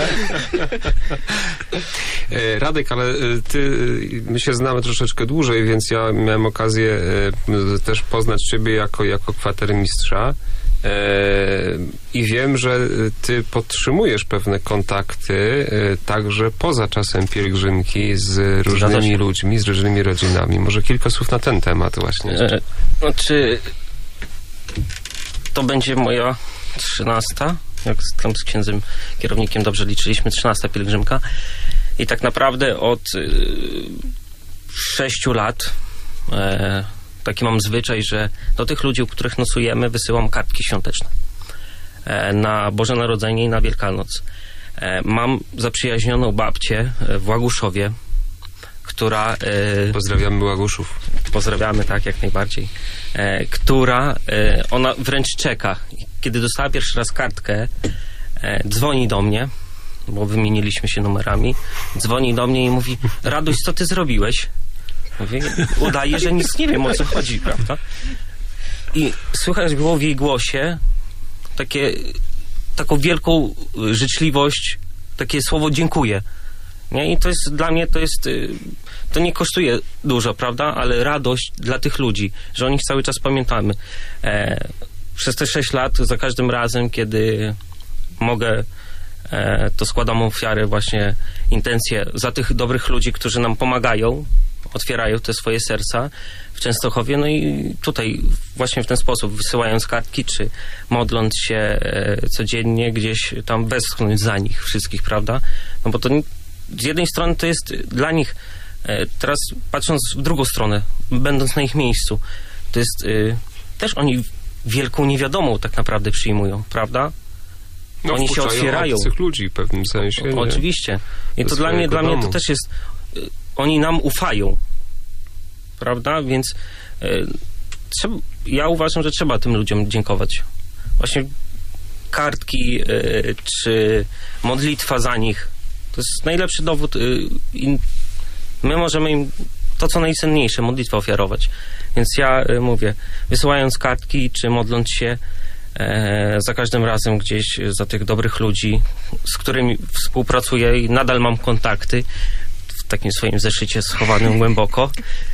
Radek, ale ty, my się znamy troszeczkę dłużej, więc ja miałem okazję też poznać ciebie jako, jako kwatermistrza. I wiem, że ty podtrzymujesz pewne kontakty także poza czasem pielgrzymki z różnymi ludźmi, z różnymi rodzinami. Może kilka słów na ten temat właśnie. E, znaczy, to będzie moja trzynasta, jak tam z księdzem kierownikiem dobrze liczyliśmy, trzynasta pielgrzymka. I tak naprawdę od y, sześciu lat e, taki mam zwyczaj, że do tych ludzi, u których nocujemy, wysyłam kartki świąteczne. E, na Boże Narodzenie i na Wielkanoc. E, mam zaprzyjaźnioną babcię w Łaguszowie, która... E, Pozdrawiamy Łaguszów. Pozdrawiamy, tak, jak najbardziej. E, która, e, ona wręcz czeka. Kiedy dostała pierwszy raz kartkę, e, dzwoni do mnie, bo wymieniliśmy się numerami, dzwoni do mnie i mówi: Raduś, co ty zrobiłeś? Mówię, udaje, że nic nie wiem, o co chodzi, prawda? I słychać było w jej głosie takie, taką wielką życzliwość, takie słowo dziękuję. Nie? I to jest dla mnie, to jest, to nie kosztuje dużo, prawda? Ale radość dla tych ludzi, że o nich cały czas pamiętamy. E, przez te sześć lat, za każdym razem, kiedy mogę, e, to składam ofiarę właśnie, intencje za tych dobrych ludzi, którzy nam pomagają, otwierają te swoje serca w Częstochowie, no i tutaj właśnie w ten sposób, wysyłając kartki, czy modląc się e, codziennie gdzieś tam westchnąć za nich wszystkich, prawda? No bo to nie, z jednej strony to jest dla nich, e, teraz patrząc w drugą stronę, będąc na ich miejscu, to jest e, też oni wielką niewiadomą tak naprawdę przyjmują, prawda? No, oni się otwierają. Obcych ludzi w pewnym sensie. O, oczywiście. I Do to dla mnie, dla mnie to też jest, e, oni nam ufają, prawda? Więc e, trzeba, ja uważam, że trzeba tym ludziom dziękować. Właśnie kartki, e, czy modlitwa za nich, to jest najlepszy dowód. Y, i my możemy im to, co najcenniejsze, modlitwę ofiarować. Więc ja y, mówię, wysyłając kartki, czy modląc się e, za każdym razem gdzieś za tych dobrych ludzi, z którymi współpracuję i nadal mam kontakty, w takim swoim zeszycie schowanym głęboko,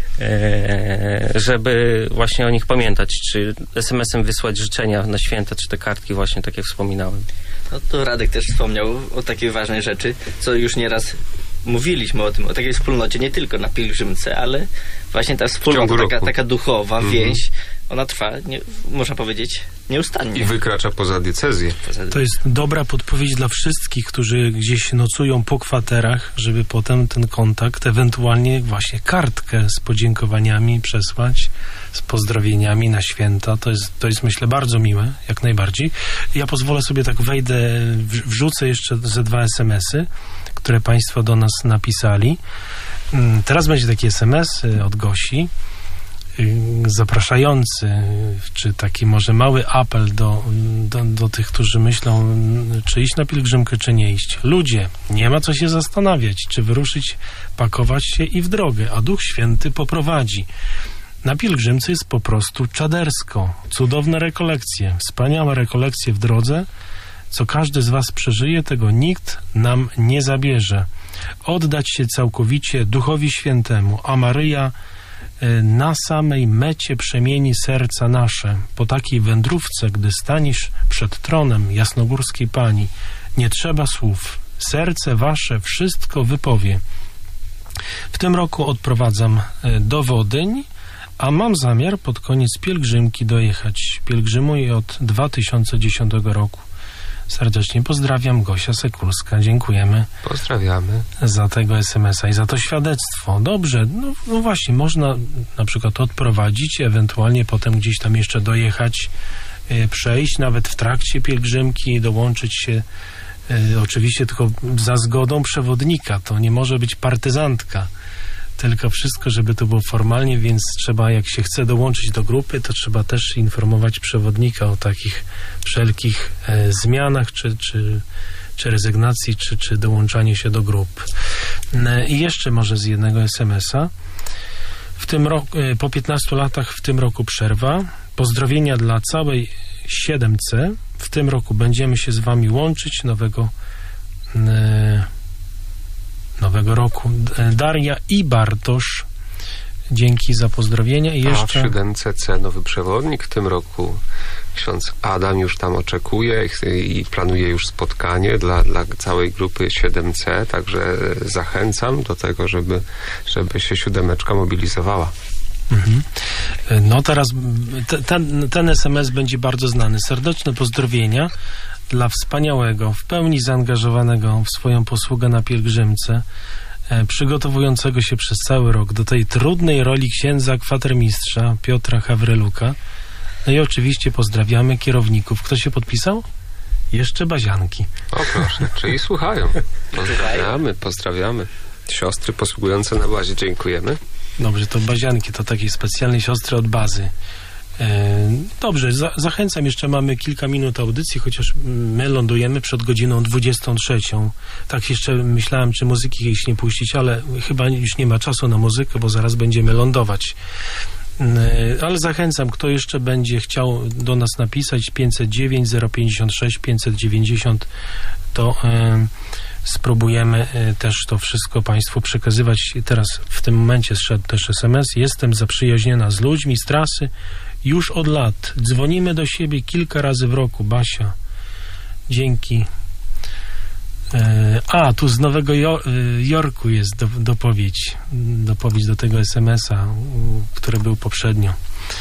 e, żeby właśnie o nich pamiętać, czy es em esem wysłać życzenia na święta, czy te kartki właśnie, tak jak wspominałem. No to Radek też wspomniał o takiej ważnej rzeczy, co już nieraz mówiliśmy o tym, o takiej wspólnocie, nie tylko na pielgrzymce, ale właśnie ta wspólnota, taka, taka duchowa, mm-hmm. więź, ona trwa, nie, można powiedzieć, nieustannie. I wykracza poza diecezję. To jest dobra podpowiedź dla wszystkich, którzy gdzieś nocują po kwaterach, żeby potem ten kontakt, ewentualnie właśnie kartkę z podziękowaniami przesłać, z pozdrowieniami na święta. To jest, to jest myślę bardzo miłe, jak najbardziej. Ja pozwolę sobie tak wejdę, wrzucę jeszcze ze dwa es em esy, które Państwo do nas napisali. Teraz będzie taki es em es od Gosi, zapraszający, czy taki może mały apel do, do, do tych, którzy myślą, czy iść na pielgrzymkę, czy nie iść. Ludzie, nie ma co się zastanawiać, czy wyruszyć, pakować się i w drogę, a Duch Święty poprowadzi. Na pielgrzymce jest po prostu czadersko. Cudowne rekolekcje, wspaniałe rekolekcje w drodze. Co każdy z was przeżyje, tego nikt nam nie zabierze. Oddać się całkowicie Duchowi Świętemu, a Maryja na samej mecie przemieni serca nasze. Po takiej wędrówce, gdy staniesz przed tronem jasnogórskiej Pani, nie trzeba słów. Serce wasze wszystko wypowie. W tym roku odprowadzam do Wodyń, a mam zamiar pod koniec pielgrzymki dojechać. Pielgrzymuję od dwa tysiące dziesiątego roku. Serdecznie pozdrawiam, Gosia Sekulska. Dziękujemy. Pozdrawiamy. Za tego es emesa i za to świadectwo. Dobrze, no, no właśnie, można na przykład odprowadzić, ewentualnie potem gdzieś tam jeszcze dojechać, yy, przejść, nawet w trakcie pielgrzymki, dołączyć się y, oczywiście tylko za zgodą przewodnika, to nie może być partyzantka, tylko wszystko, żeby to było formalnie, więc trzeba, jak się chce dołączyć do grupy, to trzeba też informować przewodnika o takich wszelkich e, zmianach, czy, czy, czy rezygnacji, czy, czy dołączanie się do grup. E, I jeszcze może z jednego es em es a. W tym roku, e, po piętnastu latach w tym roku przerwa. Pozdrowienia dla całej siedem ce. W tym roku będziemy się z wami łączyć nowego e, nowego roku. Daria i Bartosz, dzięki za pozdrowienia. I jeszcze... A w siódemce ce nowy przewodnik w tym roku. Ksiądz Adam już tam oczekuje i planuje już spotkanie dla, dla całej grupy siedem ce, także zachęcam do tego, żeby, żeby się siódemeczka mobilizowała. Mhm. No teraz ten, ten es em es będzie bardzo znany. Serdeczne pozdrowienia dla wspaniałego, w pełni zaangażowanego w swoją posługę na pielgrzymce, e, przygotowującego się przez cały rok do tej trudnej roli księdza kwatermistrza Piotra Hawryluka. No i oczywiście pozdrawiamy kierowników. Kto się podpisał? Jeszcze Bazianki. O proszę, czyli słuchają. Pozdrawiamy, pozdrawiamy. Siostry posługujące na bazie, dziękujemy. Dobrze, to Bazianki to takiej specjalnej siostry od bazy. Dobrze, za, zachęcam, jeszcze mamy kilka minut audycji, chociaż my lądujemy przed godziną dwudziestą trzecią. Tak jeszcze myślałem, czy muzyki jeśli nie puścić, ale chyba już nie ma czasu na muzykę, bo zaraz będziemy lądować. Ale zachęcam, kto jeszcze będzie chciał do nas napisać pięćset dziewięć zero pięćdziesiąt sześć pięćset dziewięćdziesiąt, to e, spróbujemy e, też to wszystko Państwu przekazywać. Teraz w tym momencie zszedł też es em es. Jestem zaprzyjaźniona z ludźmi z trasy już od lat. Dzwonimy do siebie kilka razy w roku. Basia, dzięki. E, a, tu z Nowego jo Jorku jest do, dopowiedź, dopowiedź do tego es em es a, który był poprzednio.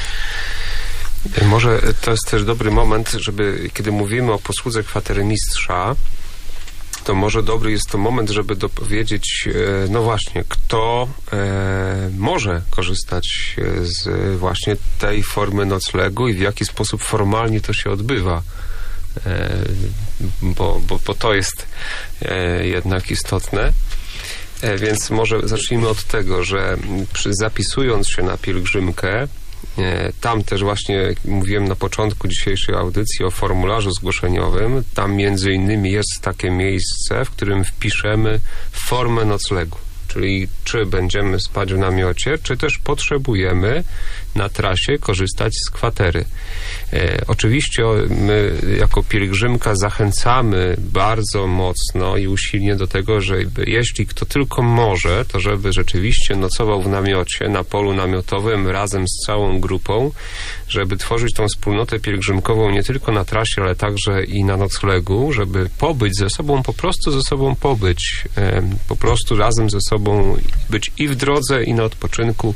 Może to jest też dobry moment, żeby, kiedy mówimy o posłudze kwatermistrza, to może dobry jest to moment, żeby dopowiedzieć, no właśnie, kto e, może korzystać z właśnie tej formy noclegu i w jaki sposób formalnie to się odbywa. E, bo, bo, bo to jest e, jednak istotne. E, więc może zacznijmy od tego, że przy, zapisując się na pielgrzymkę, e, tam też właśnie, jak mówiłem na początku dzisiejszej audycji o formularzu zgłoszeniowym, tam między innymi jest takie miejsce, w którym wpiszemy formę noclegu. Czyli czy będziemy spać w namiocie, czy też potrzebujemy na trasie korzystać z kwatery. E, oczywiście my jako pielgrzymka zachęcamy bardzo mocno i usilnie do tego, żeby jeśli kto tylko może, to żeby rzeczywiście nocował w namiocie, na polu namiotowym razem z całą grupą, żeby tworzyć tą wspólnotę pielgrzymkową nie tylko na trasie, ale także i na noclegu, żeby pobyć ze sobą, po prostu ze sobą pobyć, e, po prostu razem ze sobą być i w drodze, i na odpoczynku.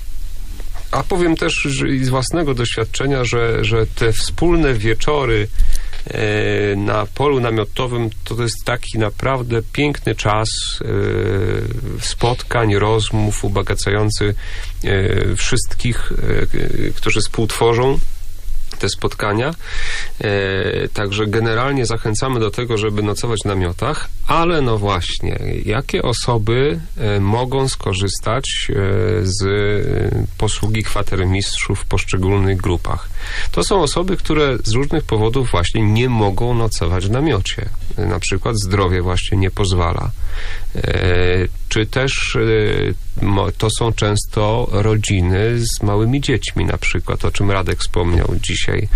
A powiem też że z własnego doświadczenia, że, że te wspólne wieczory e, na polu namiotowym to, to jest taki naprawdę piękny czas e, spotkań, rozmów ubogacający e, wszystkich, e, którzy współtworzą te spotkania. E, także generalnie zachęcamy do tego, żeby nocować w namiotach, ale no właśnie, jakie osoby e, mogą skorzystać e, z posługi kwatermistrzów w poszczególnych grupach? To są osoby, które z różnych powodów właśnie nie mogą nocować w namiocie. E, na przykład zdrowie właśnie nie pozwala. E, czy też e, to są często rodziny z małymi dziećmi, na przykład, o czym Radek wspomniał dzisiaj,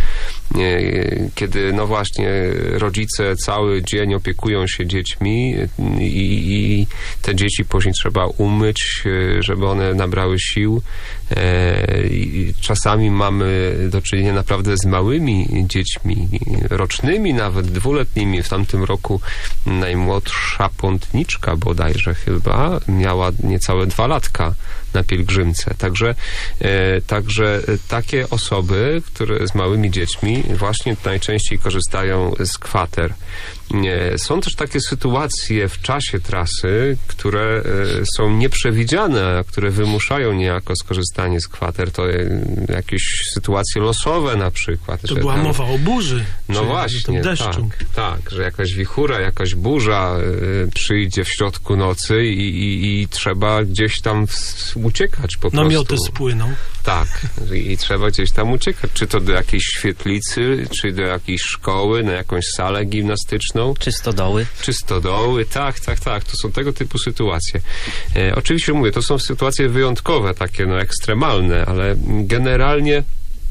kiedy no właśnie rodzice cały dzień opiekują się dziećmi i, i te dzieci później trzeba umyć, żeby one nabrały sił. I czasami mamy do czynienia naprawdę z małymi dziećmi, rocznymi, nawet dwuletnimi. W tamtym roku najmłodsza pątniczka bodajże chyba miała niecałe dwa latka. na pielgrzymce. Także, e, także takie osoby, które z małymi dziećmi właśnie najczęściej korzystają z kwater. E, są też takie sytuacje w czasie trasy, które e, są nieprzewidziane, a które wymuszają niejako skorzystanie z kwater. To e, jakieś sytuacje losowe na przykład. To była tam, mowa o burzy. no właśnie, deszczu. tak, tak, że jakaś wichura, jakaś burza e, przyjdzie w środku nocy i, i, i trzeba gdzieś tam w, uciekać po prostu. Namioty spłyną. Tak, i trzeba gdzieś tam uciekać, czy to do jakiejś świetlicy, czy do jakiejś szkoły, na jakąś salę gimnastyczną. Czy stodoły. Czy stodoły, tak, tak, tak, to są tego typu sytuacje. E, oczywiście mówię, to są sytuacje wyjątkowe, takie no ekstremalne, ale generalnie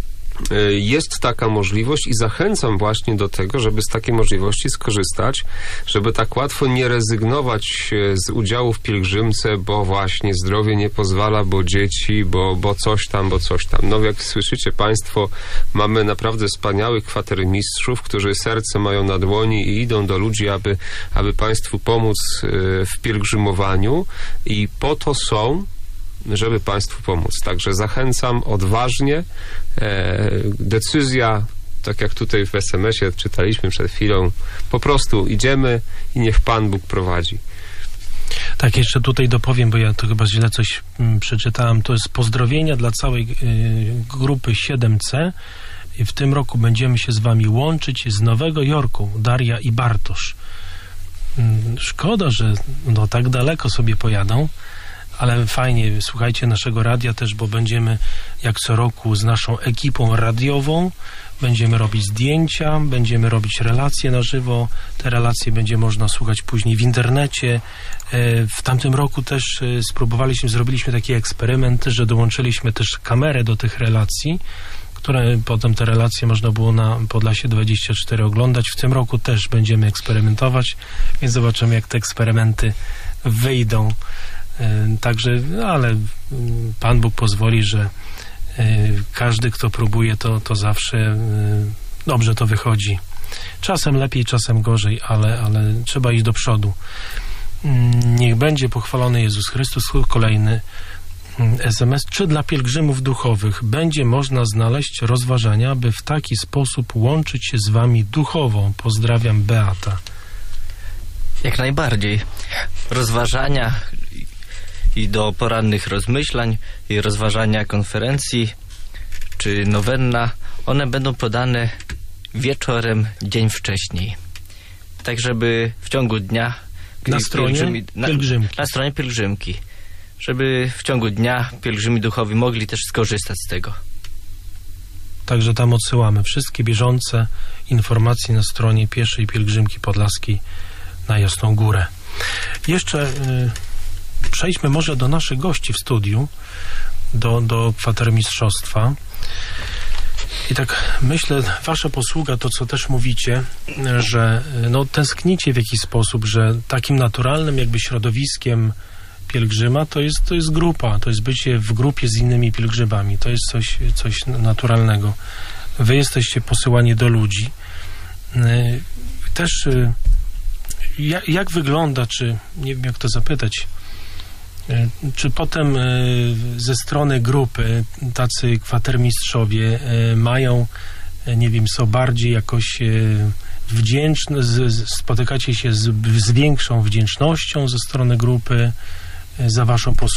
jest taka możliwość i zachęcam właśnie do tego, żeby z takiej możliwości skorzystać, żeby tak łatwo nie rezygnować z udziału w pielgrzymce, bo właśnie zdrowie nie pozwala, bo dzieci, bo, bo coś tam, bo coś tam. No jak słyszycie Państwo, mamy naprawdę wspaniałych kwatermistrzów, którzy serce mają na dłoni i idą do ludzi, aby, aby Państwu pomóc w pielgrzymowaniu i po to są, żeby Państwu pomóc. Także zachęcam odważnie. E, decyzja, tak jak tutaj w es em esie czytaliśmy przed chwilą, po prostu idziemy i niech Pan Bóg prowadzi. Tak, jeszcze tutaj dopowiem, bo ja to chyba źle coś mm, przeczytałem. To jest pozdrowienia dla całej y, grupy siedem C. I w tym roku będziemy się z Wami łączyć z Nowego Jorku, Daria i Bartosz. Mm, szkoda, że no, tak daleko sobie pojadą, ale fajnie, słuchajcie naszego radia też, bo będziemy jak co roku z naszą ekipą radiową, będziemy robić zdjęcia, będziemy robić relacje na żywo. Te relacje będzie można słuchać później w internecie. W tamtym roku też spróbowaliśmy, zrobiliśmy taki eksperyment, że dołączyliśmy też kamerę do tych relacji, które potem te relacje można było na Podlasie dwadzieścia cztery oglądać. W tym roku też będziemy eksperymentować, więc zobaczymy, jak te eksperymenty wyjdą. Także, ale Pan Bóg pozwoli, że każdy, kto próbuje, to, to zawsze dobrze to wychodzi. Czasem lepiej, czasem gorzej, ale, ale trzeba iść do przodu. Niech będzie pochwalony Jezus Chrystus. Kolejny es em es. Czy dla pielgrzymów duchowych będzie można znaleźć rozważania, by w taki sposób łączyć się z Wami duchowo? Pozdrawiam, Beata. Jak najbardziej. Rozważania i do porannych rozmyślań i rozważania konferencji czy nowenna, one będą podane wieczorem dzień wcześniej. Tak, żeby w ciągu dnia na stronie pielgrzymi, na, pielgrzymki. na stronie pielgrzymki, żeby w ciągu dnia pielgrzymi duchowi mogli też skorzystać z tego. Także tam odsyłamy wszystkie bieżące informacje na stronie Pieszej Pielgrzymki Podlaskiej na Jasną Górę. Jeszcze y, przejdźmy może do naszych gości w studiu, do, do kwatermistrzostwa. I tak myślę, wasza posługa, to co też mówicie, że no, tęsknicie w jakiś sposób, że takim naturalnym jakby środowiskiem pielgrzyma to jest, to jest grupa, to jest bycie w grupie z innymi pielgrzymami, to jest coś, coś naturalnego. Wy jesteście posyłani do ludzi. Też jak, jak wygląda, czy nie wiem jak to zapytać, czy potem ze strony grupy tacy kwatermistrzowie mają, nie wiem, są bardziej jakoś wdzięczni, spotykacie się z, z większą wdzięcznością ze strony grupy za waszą posługę?